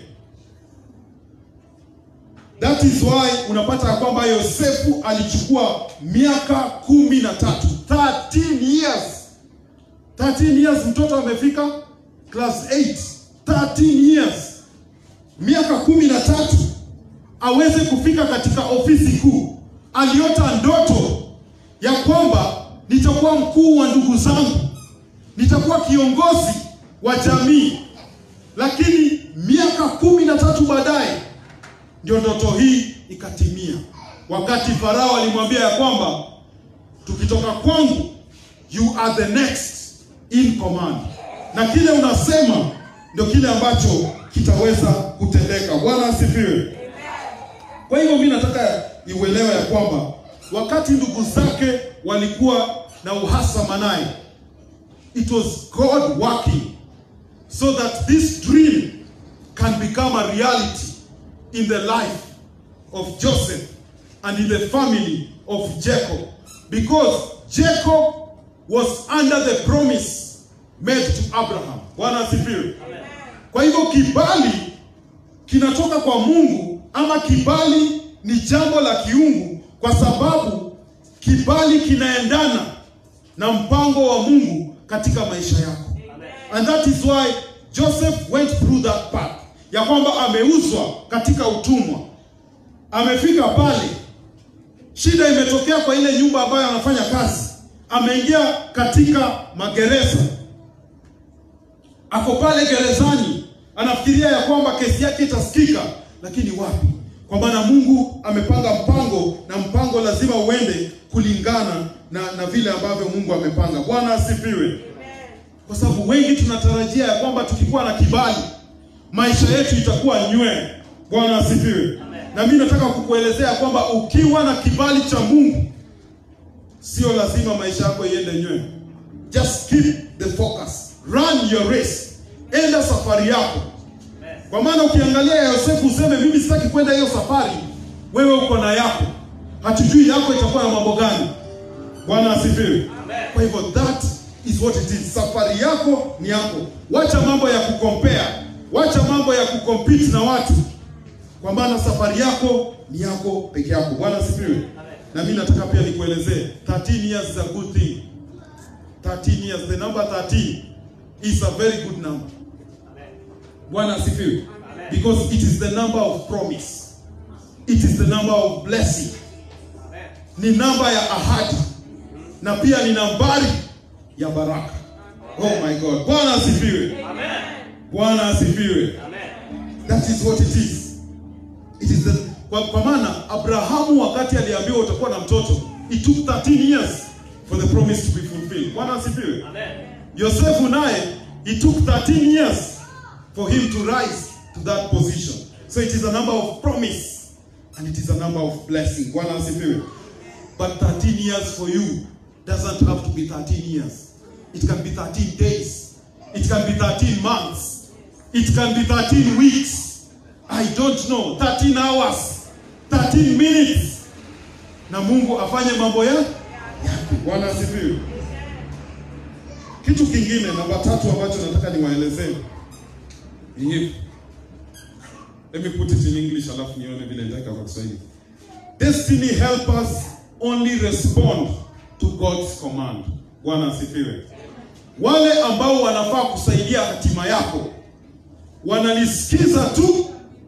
That is why unapata kwamba Yosefu alichukua miaka kumi na tatu. thirteen years. thirteen years mtoto amefika class eight. thirteen years. Miaka kumi na tatu aweze kufika katika ofisi kuu. Aliota ndoto ya kwamba nitakuwa mkuu wa ndugu zangu, nitakuwa kiongozi wa jamii. Lakini miaka kumi na tatu baadaye ndio ndoto hii ikatimia, wakati Farao alimwambia ya kwamba tukitoka kwangu, you are the next in command, na kile unasema ndio kile ambacho kitaweza kutendeka. Bwana asifiwe. Kwa hivyo mimi nataka iuelewe ya kwamba wakati ndugu zake walikuwa na uhasama naye, it was God working so that this dream can become a reality in the life of Joseph and in the family of Jacob, because Jacob was under the promise made to Abraham. Bwana asifiwe. Kwa hivyo kibali kinatoka kwa Mungu, ama kibali ni jambo la kiungu, kwa sababu kibali kinaendana na mpango wa Mungu katika maisha yako. And that is why Joseph went through that path, ya kwamba ameuzwa katika utumwa, amefika pale, shida imetokea kwa ile nyumba ambayo anafanya kazi, ameingia katika magereza, ako pale gerezani, anafikiria ya kwamba kesi yake itasikika, lakini wapi? Kwa maana Mungu amepanga mpango, na mpango lazima uende kulingana na, na vile ambavyo Mungu amepanga. Bwana asifiwe. Kwa sababu wengi tunatarajia ya kwamba tukikuwa na kibali, maisha yetu itakuwa nywe. Bwana asifiwe. Na mimi nataka kukuelezea kwamba ukiwa na kibali cha Mungu, sio lazima maisha yako iende nywe. Just keep the focus. Run your race. Enda safari yako. Kwa maana ukiangalia ya Yosefu useme mimi sitaki kwenda hiyo safari, wewe uko na yako. Hatujui yako itakuwa na mambo gani. Bwana asifiwe. Kwa hivyo that is what it is. Safari yako ni yako. Wacha mambo ya kukompare. Wacha mambo ya kucompete na watu. Kwa maana safari yako ni yako peke yako. Bwana asifiwe. Na mimi nataka pia nikuelezee, thirteen years is a good thing. thirteen years, the number thirteen is a very good number. Bwana asifiwe. Because it is the number of promise. It is the number of blessing. Ni namba ya ahadi. Na pia ni nambari ya baraka. Oh my God. Bwana asifiwe. Bwana asifiwe. That is what it is. It is the, kwa, kwa maana Abrahamu wakati aliambiwa utakuwa na mtoto, it took thirteen years for the promise to be fulfilled. Bwana asifiwe. Yosefu naye, it took thirteen years for him to rise to that position. So it is a number of promise and it is a number of blessing. Bwana asifiwe. But thirteen years for you doesn't have to be thirteen years. It can be thirteen days. It can be thirteen months. It can be thirteen weeks. I don't know. thirteen hours. thirteen minutes. Na Mungu afanye mambo ya yake. Bwana asifiwe. Kitu kingine namba tatu ambacho nataka niwaelezee ni hivi. Let me put it in English alafu nione vile nitaweka kwa Kiswahili. Destiny helpers only respond to God's command. Bwana asifiwe. Wale ambao wanafaa kusaidia hatima yako wanalisikiza tu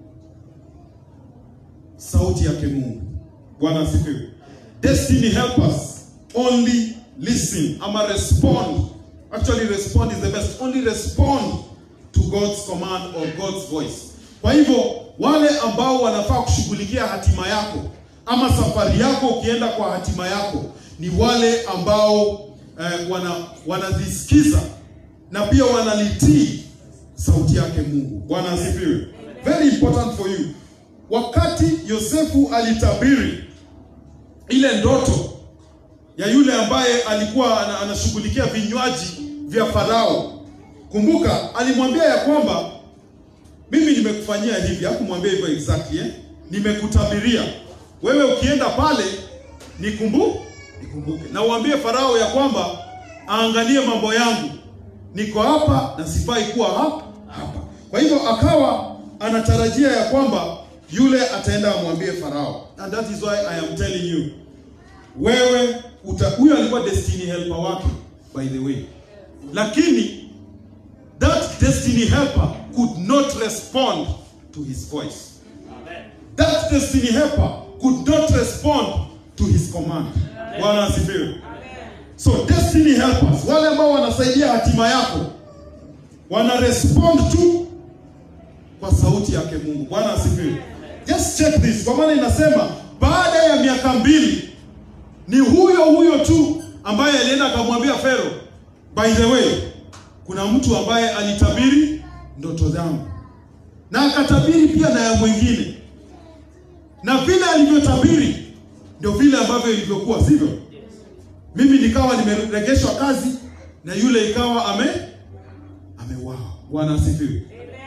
sauti yake Mungu. Bwana asifiwe. Destiny helpers only listen ama respond. Actually respond is the best. Only respond to God's command or God's voice. Kwa hivyo wale ambao wanafaa kushughulikia hatima yako ama safari yako ukienda kwa hatima yako ni wale ambao eh, wana wanazisikiza na pia wanalitii sauti yake Mungu. Bwana asifiwe. Very important for you. Wakati Yosefu alitabiri ile ndoto ya yule ambaye alikuwa anashughulikia vinywaji vya Farao, kumbuka alimwambia ya kwamba mimi nimekufanyia hivi. Hakumwambia hivyo exactly eh? Nimekutabiria. Wewe ukienda pale nikumbuke, nikumbuke. Na uambie Farao ya kwamba aangalie mambo yangu. Niko hapa na sifai kuwa hapa hapa. Kwa hivyo akawa anatarajia ya kwamba yule ataenda amwambie Farao. And that is why I am telling you. Wewe huyo alikuwa destiny helper wake by the way. Lakini that destiny helper could not respond to his voice. Amen. That destiny helper could not respond to his command. Bwana asifiwe. So destiny helpers, wale ambao wanasaidia hatima yako, wana respond tu kwa sauti yake Mungu. Bwana asifiwe. Just check this. Kwa maana inasema baada ya miaka mbili ni huyo huyo tu ambaye alienda akamwambia Fero, by the way, kuna mtu ambaye alitabiri ndoto zangu. Na akatabiri pia na ya mwingine. Na vile alivyotabiri ndio vile ambavyo ilivyokuwa, sivyo? Mimi nikawa nimeregeshwa kazi na yule ikawa ame ameuawa. Bwana asifiwe.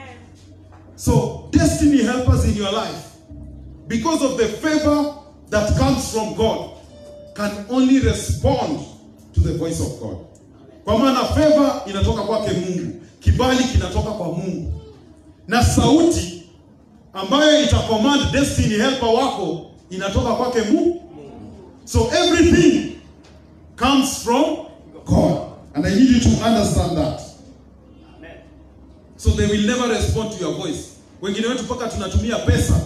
So destiny helpers in your life, because of the favor that comes from God, can only respond to the voice of God. Kwa maana favor inatoka kwake Mungu, kibali kinatoka kwa Mungu, na sauti ambayo itacommand destiny helper wako inatoka kwake Mungu. So everything comes from God, and I need you to understand that. Amen. So they will never respond to your voice. Wengine wetu paka tunatumia pesa.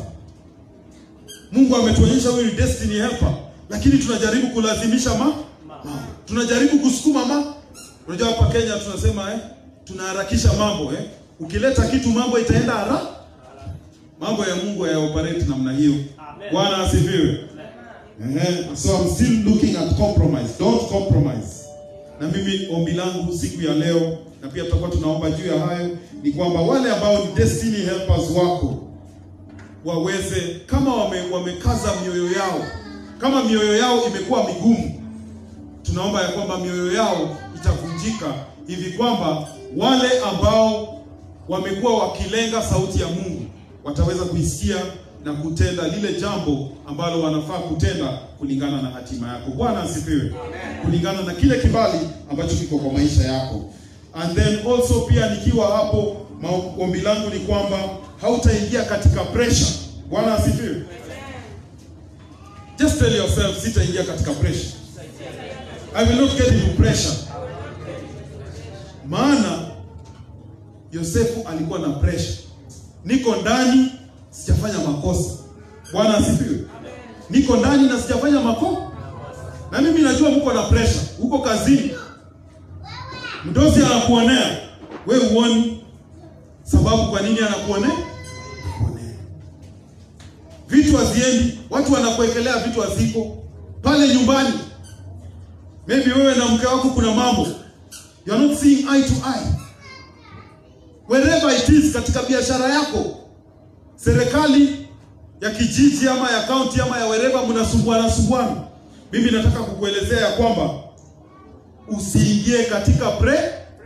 Mungu ametuonyesha wewe ni destiny helper, lakini tunajaribu kulazimisha ma, ma. tunajaribu kusukuma ma. Unajua hapa Kenya tunasema eh, tunaharakisha mambo eh. Ukileta kitu mambo itaenda haraka. Mambo ya Mungu ya operate namna hiyo. Bwana asifiwe. Uh-huh. So I'm still looking at compromise. Don't compromise. Na mimi ombi langu siku ya leo, na pia tutakuwa tunaomba juu ya hayo, ni kwamba wale ambao ni destiny helpers wako waweze, kama wame, wamekaza mioyo yao, kama mioyo yao imekuwa migumu, tunaomba ya kwamba mioyo yao itavunjika, hivi kwamba wale ambao wamekuwa wakilenga sauti ya Mungu wataweza kuisikia na kutenda lile jambo ambalo wanafaa kutenda kulingana na hatima yako. Bwana asifiwe. Kulingana na kile kibali ambacho kiko kwa maisha yako. And then also pia nikiwa hapo, ombi langu ni kwamba hautaingia katika pressure. Bwana asifiwe. Just tell yourself, sitaingia katika pressure. I will not get into pressure. Maana Yosefu alikuwa na pressure. Niko ndani, sijafanya makosa. Bwana asifiwe. Niko ndani na sijafanya makosa. Na mimi najua mko na pressure. Uko kazini, mdozi anakuonea, wewe uone sababu kwa nini anakuonea? Vitu haziendi, watu wanakuekelea vitu haziko. Pale nyumbani, maybe wewe na mke wako kuna mambo, you are not seeing eye to eye. Wherever it is, katika biashara yako, serikali ya kijiji ama ya county ama ya wherever mnasumbuana sumbuana, mimi nataka kukuelezea ya kwamba usiingie katika pre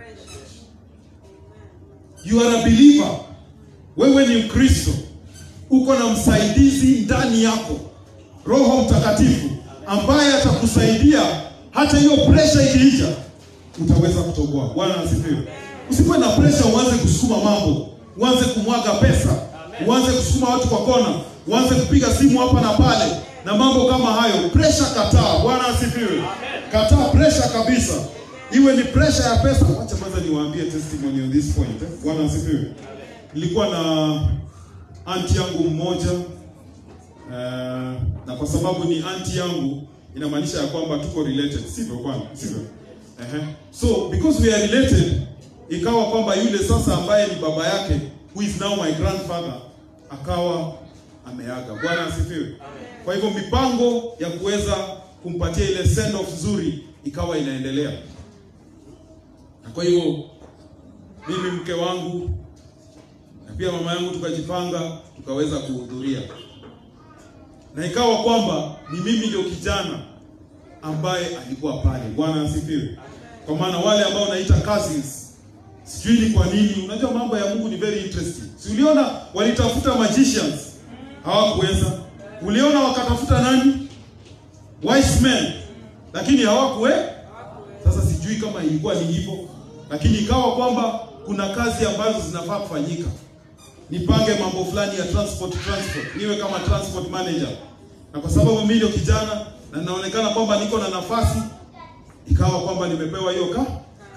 you are a believer. Wewe ni Mkristo, uko na msaidizi ndani yako, Roho Mtakatifu, ambaye atakusaidia hata hiyo pressure ikiisha utaweza kutoboa. Bwana asifiwe. Usiwe na pressure uanze kusukuma mambo, uanze kumwaga pesa, uanze kusukuma watu kwa kona, uanze kupiga simu hapa na pale na mambo kama hayo. Pressure kataa. Bwana asifiwe. Kataa pressure kabisa. Iwe ni pressure ya pesa. Acha kwanza niwaambie testimony on this point. Eh? Bwana asifiwe. Nilikuwa na aunti yangu mmoja, uh, na kwa sababu ni aunti yangu inamaanisha ya kwamba tuko related, sivyo bwana? Sivyo? Eh. Uh-huh. So because we are related, ikawa kwamba yule sasa ambaye ni baba yake, who is now my grandfather, akawa ameaga. Bwana asifiwe. Kwa hivyo mipango ya kuweza kumpatia ile send off nzuri ikawa inaendelea. Na kwa hivyo mimi, mke wangu na pia mama yangu tukajipanga tukaweza kuhudhuria. Na ikawa kwamba ni mimi ndio kijana ambaye alikuwa pale. Bwana asifiwe. Kwa maana wale ambao naita cousins, sijui ni kwa nini, unajua mambo ya Mungu ni very interesting. Si uliona walitafuta magicians, hawakuweza. Uliona wakatafuta nani? Wise men, lakini hawakuwe. Sasa sijui kama ilikuwa ni hivyo, lakini ikawa kwamba kuna kazi ambazo zinafaa kufanyika. Nipange mambo fulani ya transport transport, niwe kama transport manager. Na kwa sababu mimi ndio kijana na naonekana kwamba niko na nafasi, ikawa kwamba nimepewa hiyo kazi.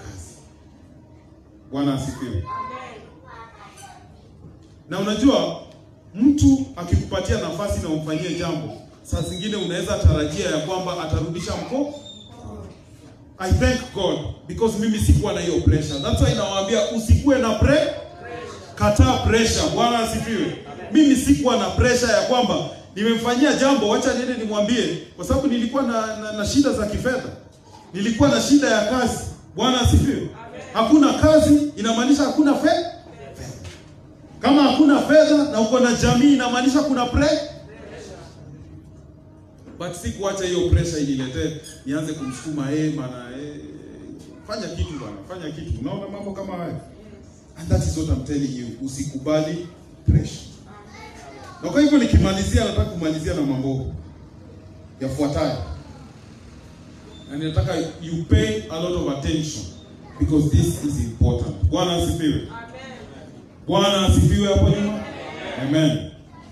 Bwana asifiwe. Na unajua mtu akikupatia nafasi na umfanyie jambo, saa zingine unaweza tarajia ya kwamba atarudisha mkopo. I thank God because mimi sikuwa na hiyo pressure. That's why nawaambia usikuwe na pre pressure. Kataa pressure. Bwana asifiwe. Mimi sikuwa na pressure ya kwamba nimemfanyia jambo wacha niende nimwambie, kwa sababu nilikuwa na, na, na shida za kifedha. Nilikuwa na shida ya kazi. Bwana asifiwe. Hakuna kazi inamaanisha hakuna fedha. Kama hakuna fedha na uko na jamii inamaanisha kuna pre But sikuacha hiyo pressure iniletee nianze kumsukuma eh maana eh fanya kitu bwana, fanya kitu. Unaona mambo kama haya. And that is what I'm telling you, usikubali pressure. Na kwa hivyo nikimalizia nataka kumalizia na mambo yafuatayo. Na nataka you pay a lot of attention because this is important. Bwana asifiwe. Amen. Bwana asifiwe hapo nyuma. Amen.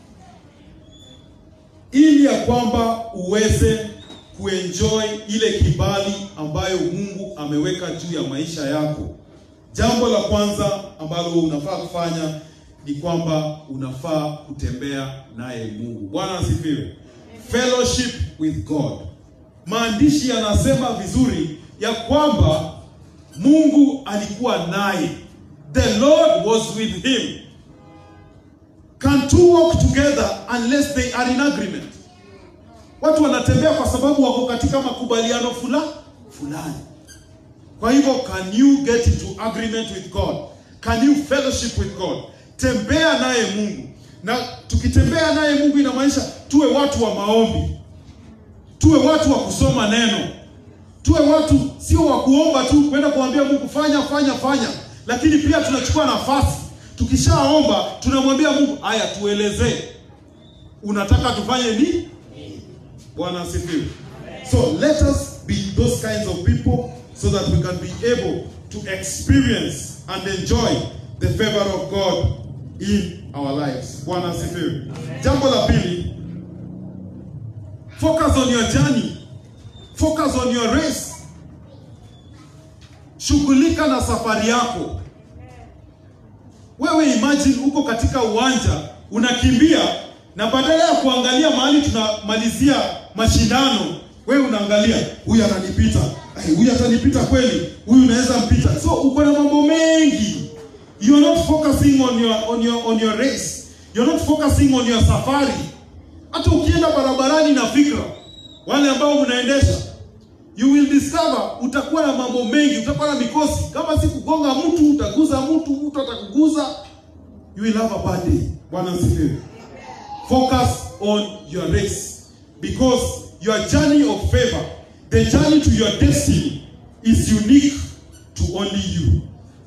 Ili ya kwamba uweze kuenjoy ile kibali ambayo Mungu ameweka juu ya maisha yako, jambo la kwanza ambalo unafaa kufanya ni kwamba unafaa kutembea naye Mungu. Bwana asifiwe. Fellowship with God. Maandishi yanasema vizuri ya kwamba Mungu alikuwa naye. The Lord was with him. Can two walk together unless they are in agreement? Watu wanatembea kwa sababu wako katika makubaliano fulani fulani. Kwa hivyo, can you get into agreement with God? Can you fellowship with God? Tembea naye Mungu. Na tukitembea naye Mungu inamaanisha tuwe watu wa maombi. Tuwe watu wa kusoma neno. Tuwe watu sio wa kuomba tu kwenda kuambia Mungu fanya fanya fanya, lakini pia tunachukua nafasi. Tukishaomba tunamwambia Mungu, haya tuelezee. Unataka tufanye nini? Bwana asifiwe. So let us be those kinds of people so that we can be able to experience and enjoy the favor of God in our lives. Bwana asifiwe. Jambo la pili, focus on your journey. Focus on your race. Shughulika na safari yako. Wewe imagine uko katika uwanja unakimbia, na badala ya kuangalia mahali tunamalizia mashindano, wewe unaangalia huyu ananipita, ai huyu atanipita kweli, huyu naweza mpita. So uko na mambo mengi. You are not focusing on your on your on your race. You are not focusing on your safari. Hata ukienda barabarani na fikra, wale ambao mnaendesha, you will discover utakuwa na mambo mengi, utakuwa na mikosi. Kama si kugonga mtu, utaguza mtu, mtu atakuguza. You will have a bad day. Bwana asifiwe. Focus on your race, because your journey of favor, the journey to your destiny, is unique to only you.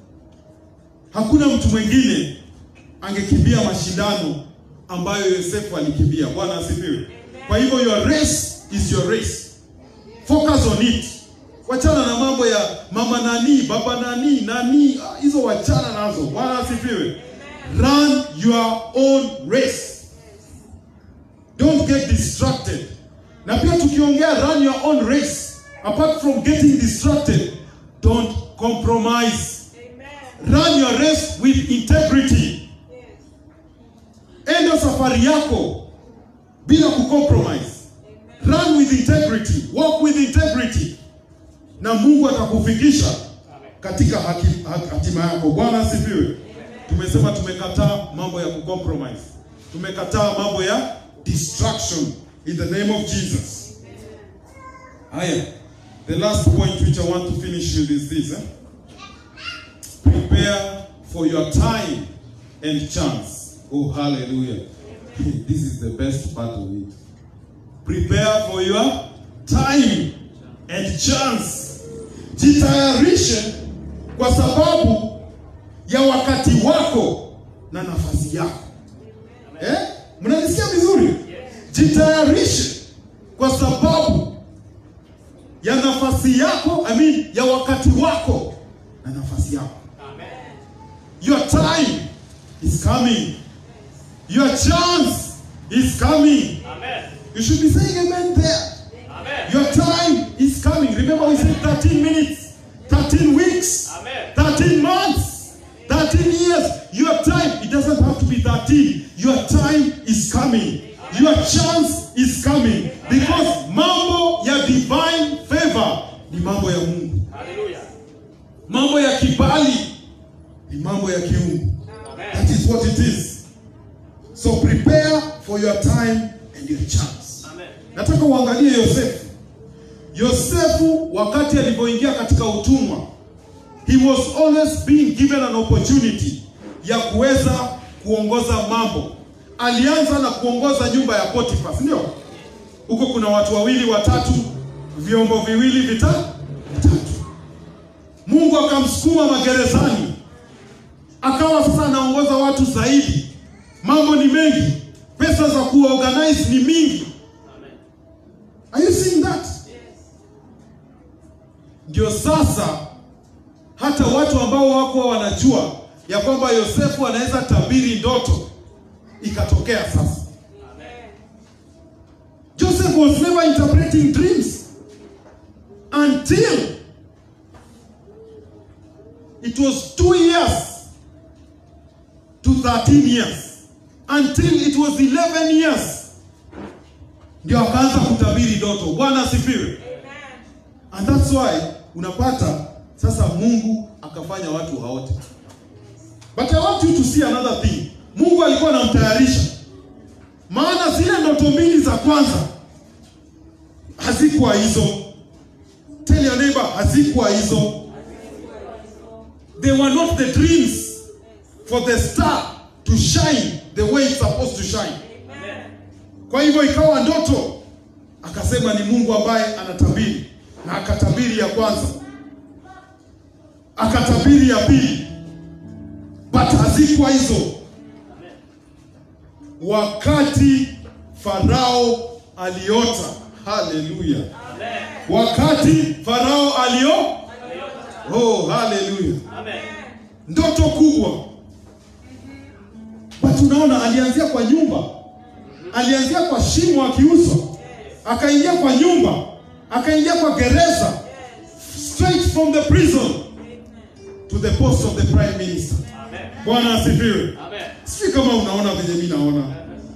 Hakuna mtu mwingine angekimbia mashindano ambayo Yosefu alikimbia. Bwana asifiwe. Kwa hivyo your race is your race. Focus on it. Wachana na mambo ya mama nani, baba nani, nani, hizo wachana nazo. Bwana asifiwe. Run your own race. Don't get distracted. Na pia tukiongea run your own race, apart from getting distracted, don't compromise. Amen. Run your race with integrity. Yes. Enda safari yako bila kucompromise. Run with integrity. Walk with integrity. Na Mungu atakufikisha katika hatima yako. Bwana asifiwe. Tumesema tumekataa mambo ya kucompromise. Tumekataa mambo ya distraction in the name of Jesus. Haya. The last point which I want to finish with is this. Eh? Prepare for your time and chance. Oh, hallelujah. This is the best part of it. Prepare for your time and chance. Jitayarishe kwa sababu ya wakati wako na nafasi yako. Eh? Mnanisikia vizuri? Jitayarishe kwa sababu ya nafasi yako, I mean ya wakati wako na nafasi yako. Amen. Your time is coming. Your chance is coming. Amen. You should be saying amen there. Amen. Your time is coming. Remember we said thirteen minutes, thirteen weeks, amen, thirteen months, thirteen years. Your time, it doesn't have to be thirteen. Your time is coming. Amen. Your chance is coming. Amen. Because mambo ya divine favor ni mambo ya Mungu. bali ni mambo ya kiungu. That is what it is. So prepare for your time and your chance. Amen. Nataka uangalie Yosefu. Yosefu wakati alipoingia katika utumwa, he was always being given an opportunity ya kuweza kuongoza mambo. Alianza na kuongoza nyumba ya Potiphar, ndio? Huko kuna watu wawili watatu, vyombo viwili vitatu. Mungu akamsukuma magerezani. Akawa sasa anaongoza watu zaidi. Mambo ni mengi. Pesa za kuorganize ni mingi. Amen. Are you seeing that? Yes. Ndio sasa hata watu ambao wako wanajua ya kwamba Yosefu anaweza tabiri ndoto ikatokea sasa. Amen. Joseph was never interpreting dreams until it was two years to thirteen years. Until it was eleven years. Ndio akaanza kutabiri ndoto. Bwana asifiwe. Amen. And that's why unapata sasa Mungu akafanya watu haote. But I want you to see another thing. Mungu alikuwa anamtayarisha. Maana zile ndoto mbili za kwanza hazikuwa hizo. Tell your neighbor, hazikuwa hizo. They were not the dreams for the star to shine the way it's supposed to shine. Amen. Kwa hivyo ikawa ndoto, akasema ni Mungu ambaye anatabiri, na akatabiri ya kwanza, akatabiri ya pili, but hazikuwa hizo. Amen. Wakati Farao aliota, haleluya. Amen. Wakati Farao alio Oh, hallelujah. Amen. Ndoto kubwa. But unaona alianzia kwa nyumba. Alianzia kwa shimo akiuzwa. Akaingia kwa nyumba. Akaingia kwa gereza. Straight from the prison to the post of the prime minister. Amen. Bwana asifiwe. Amen. Sisi kama unaona vile mimi naona.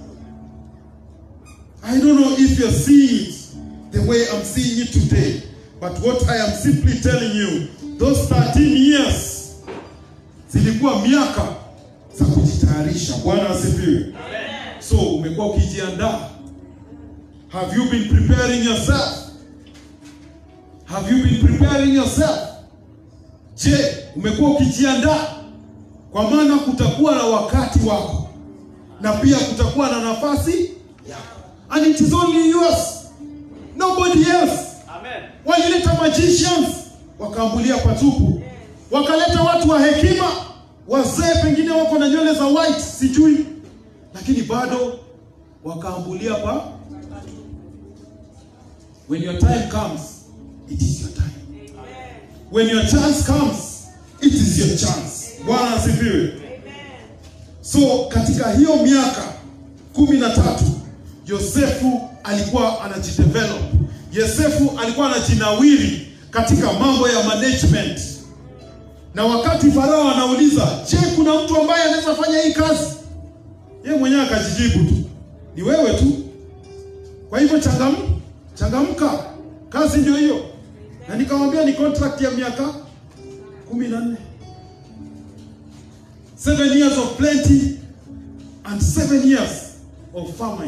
I don't know if you're seeing it the way I'm seeing it today. But what I am simply telling you, those thirteen years zilikuwa miaka za kujitayarisha. Bwana asifiwe. Amen. So umekuwa ukijiandaa. Have you been preparing yourself? Have you been preparing yourself? Je, umekuwa ukijiandaa? Kwa maana kutakuwa na wakati wako, na pia kutakuwa na nafasi yako. And it is only yours. Nobody else. Amen. Walileta magicians, wakaambulia patupu. Wakaleta watu wa hekima, wazee pengine wako na nywele za white, sijui, lakini bado wakaambulia pa. When your time comes, it is your time. Amen. When your chance comes, it is your chance. Bwana asifiwe. Amen. So katika hiyo miaka kumi na tatu Yosefu alikuwa anajidevelop. Yosefu alikuwa anajinawiri katika mambo ya management. Na wakati Farao anauliza, "Je, kuna mtu ambaye anaweza fanya hii kazi?" Yeye mwenyewe akajijibu tu, "Ni wewe tu." Kwa hivyo changamka, changamka. Kazi ndio hiyo. Na nikamwambia ni contract ya miaka kumi na nne. Seven years of plenty and seven years of famine.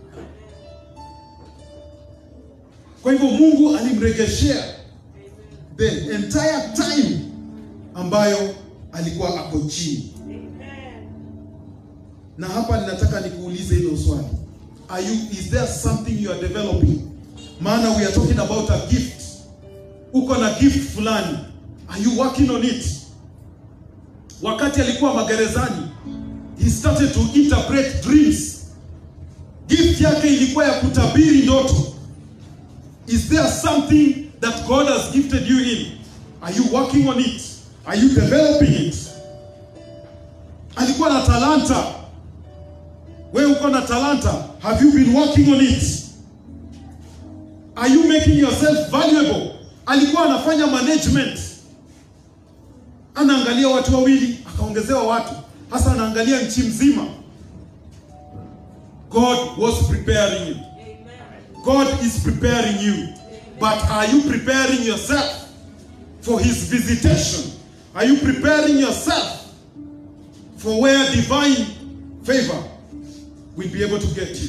Kwa hivyo Mungu alimregeshea the entire time ambayo alikuwa ako chini. Na hapa ninataka nikuulize hilo swali. Are you, is there something you are developing? Maana we are talking about a gift. Uko na gift fulani. Are you working on it? Wakati alikuwa magerezani, he started to interpret dreams. Gift yake ilikuwa ya kutabiri ndoto. Is there something that God has gifted you in? Are you working on it? Are you developing it? Alikuwa na talanta. Wewe uko na talanta. Have you been working on it? Are you making yourself valuable? Alikuwa anafanya management. Anaangalia watu wawili, akaongezewa watu. Hasa anaangalia nchi mzima. God was preparing you. God is preparing you. But are you preparing yourself for his visitation? Are you preparing yourself for where divine favor will be able to get you?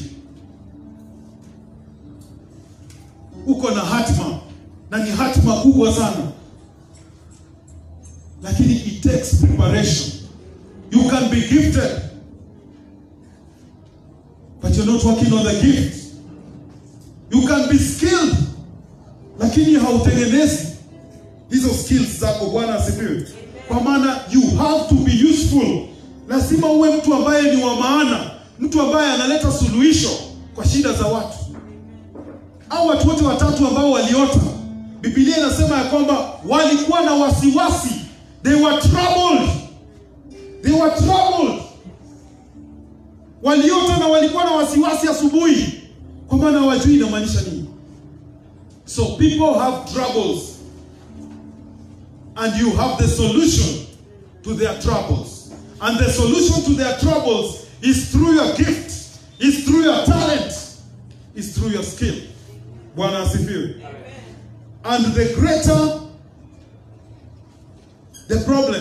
Uko na hatima, na ni hatima kubwa sana. Lakini it takes preparation. You can be gifted, but you're not working on the gift. You can be skilled, lakini hautengenezi hizo skills zako. Bwana asifiwe. Kwa maana you have to be useful. Lazima uwe mtu ambaye ni wa maana, mtu ambaye analeta suluhisho kwa shida za watu. Hao watu wote watatu ambao waliota, Biblia inasema ya kwamba walikuwa na wasiwasi. They were troubled. They were troubled. Waliota na walikuwa na wasiwasi asubuhi, kwa maana hawajui inamaanisha nini. So people have troubles, and you have the solution to their troubles. And the solution to their troubles is through your gift, is through your talent, is through your skill. Bwana asifiwe. And the greater the problem,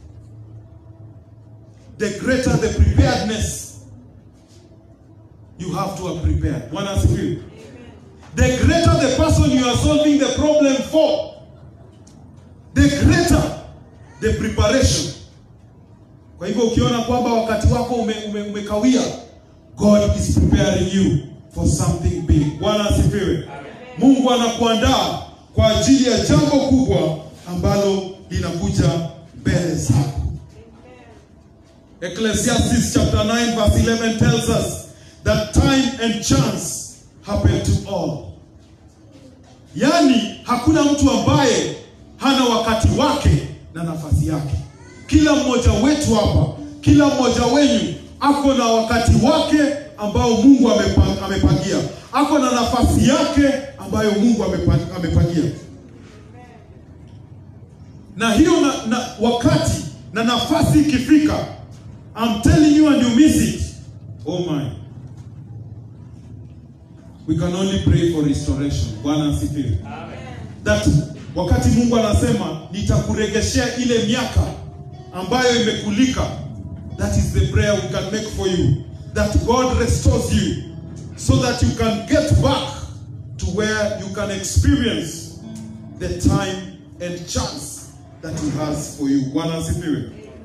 the greater the preparedness you have to have prepared. Bwana asifiwe. The greater the person you are solving the problem for, the greater the preparation. Kwa hivyo ukiona kwamba wakati wako ume, ume, umekawia, God is preparing you for something big. Bwana asifiwe. Mungu anakuandaa kwa ajili ya jambo kubwa ambalo linakuja mbele zako. Ecclesiastes chapter nine verse eleven tells us that time and chance happen to all. Yani hakuna mtu ambaye hana wakati wake na nafasi yake. Kila mmoja wetu hapa, kila mmoja wenu ako na wakati wake ambao Mungu amepangia. Ako na nafasi yake ambayo Mungu amepangia. Na hiyo na, na wakati na nafasi ikifika, I'm telling you and you miss it, oh my, we can only pray for restoration. Bwana asifiwe. That wakati Mungu anasema nitakuregeshea ile miaka ambayo imekulika, that is the prayer we can make for you, that God restores you so that you can get back to where you can experience the time and chance that he has for you. Bwana asifiwe.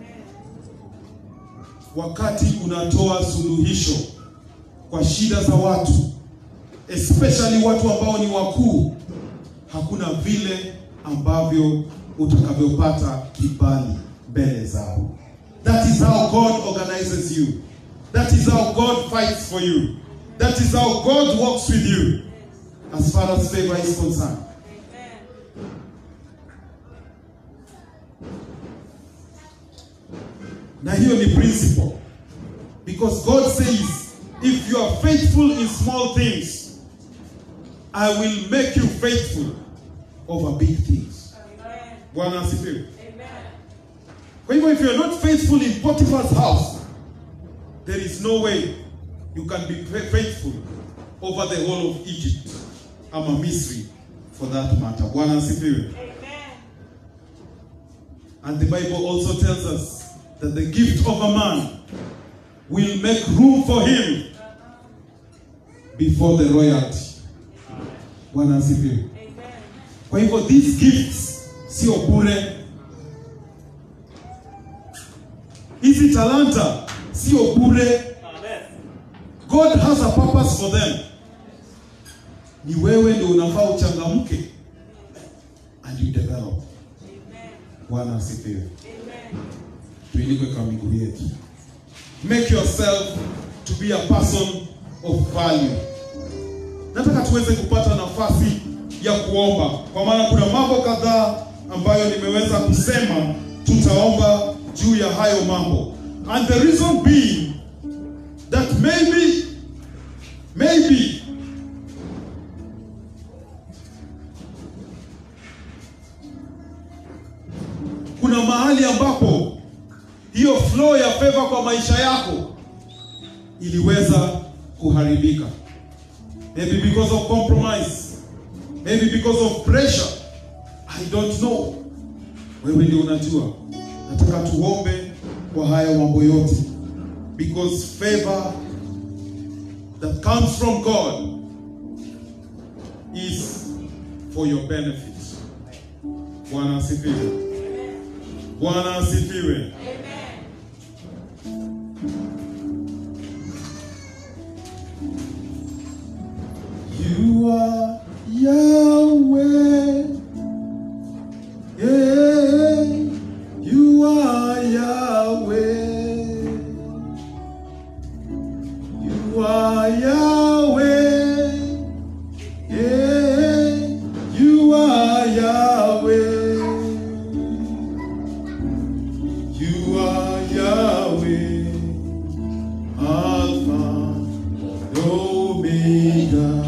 Wakati unatoa suluhisho kwa shida za watu, especially watu ambao ni wakuu, hakuna vile ambavyo utakavyopata kibali mbele zao. That is how God organizes you. That is how God fights for you. That is how God works with you as far as favor is concerned. Na hiyo ni principle. Because God says, if you are faithful in small things, I will make you faithful over big things. Bwana asifiwe. Kwa hivyo, if you are not faithful in Potiphar's house, there is no way you can be faithful over the whole of Egypt, ama Misri for that matter. Bwana asifiwe. And the Bible also tells us that the gift of a man will make room for him before the royalty. Bwana asifiwe. Kwa hivyo, these gifts sio bure. Hizi talanta sio bure. God has a purpose for them. Ni wewe ndio unafaa uchangamke and you develop. Bwana asifiwe. Tuinike kwa miguu yetu. Make yourself to be a person of value. Nataka tuweze kupata nafasi ya kuomba, kwa maana kuna mambo kadhaa ambayo nimeweza kusema tutaomba juu ya hayo mambo. And the reason being that maybe maybe kuna mahali ambapo hiyo flow ya favor kwa maisha yako iliweza kuharibika. Maybe because of compromise, maybe because of pressure, I don't know. Wewe ndio unajua. Nataka tuombe kwa haya mambo yote, because favor that comes from God is for your benefit. Bwana asifiwe. Bwana asifiwe. You are Yahweh. Yeah, you are Yahweh. You are Yahweh. Yeah, you are Yahweh. You are Yahweh. Alpha and Omega.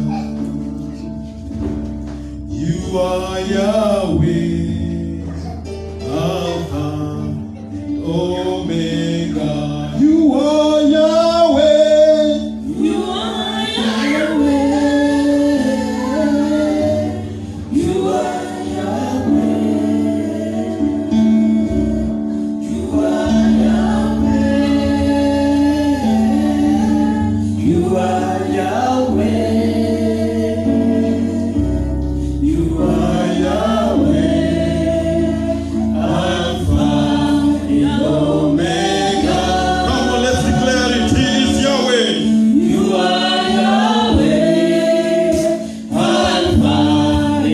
You are Yahweh, Alpha and Omega.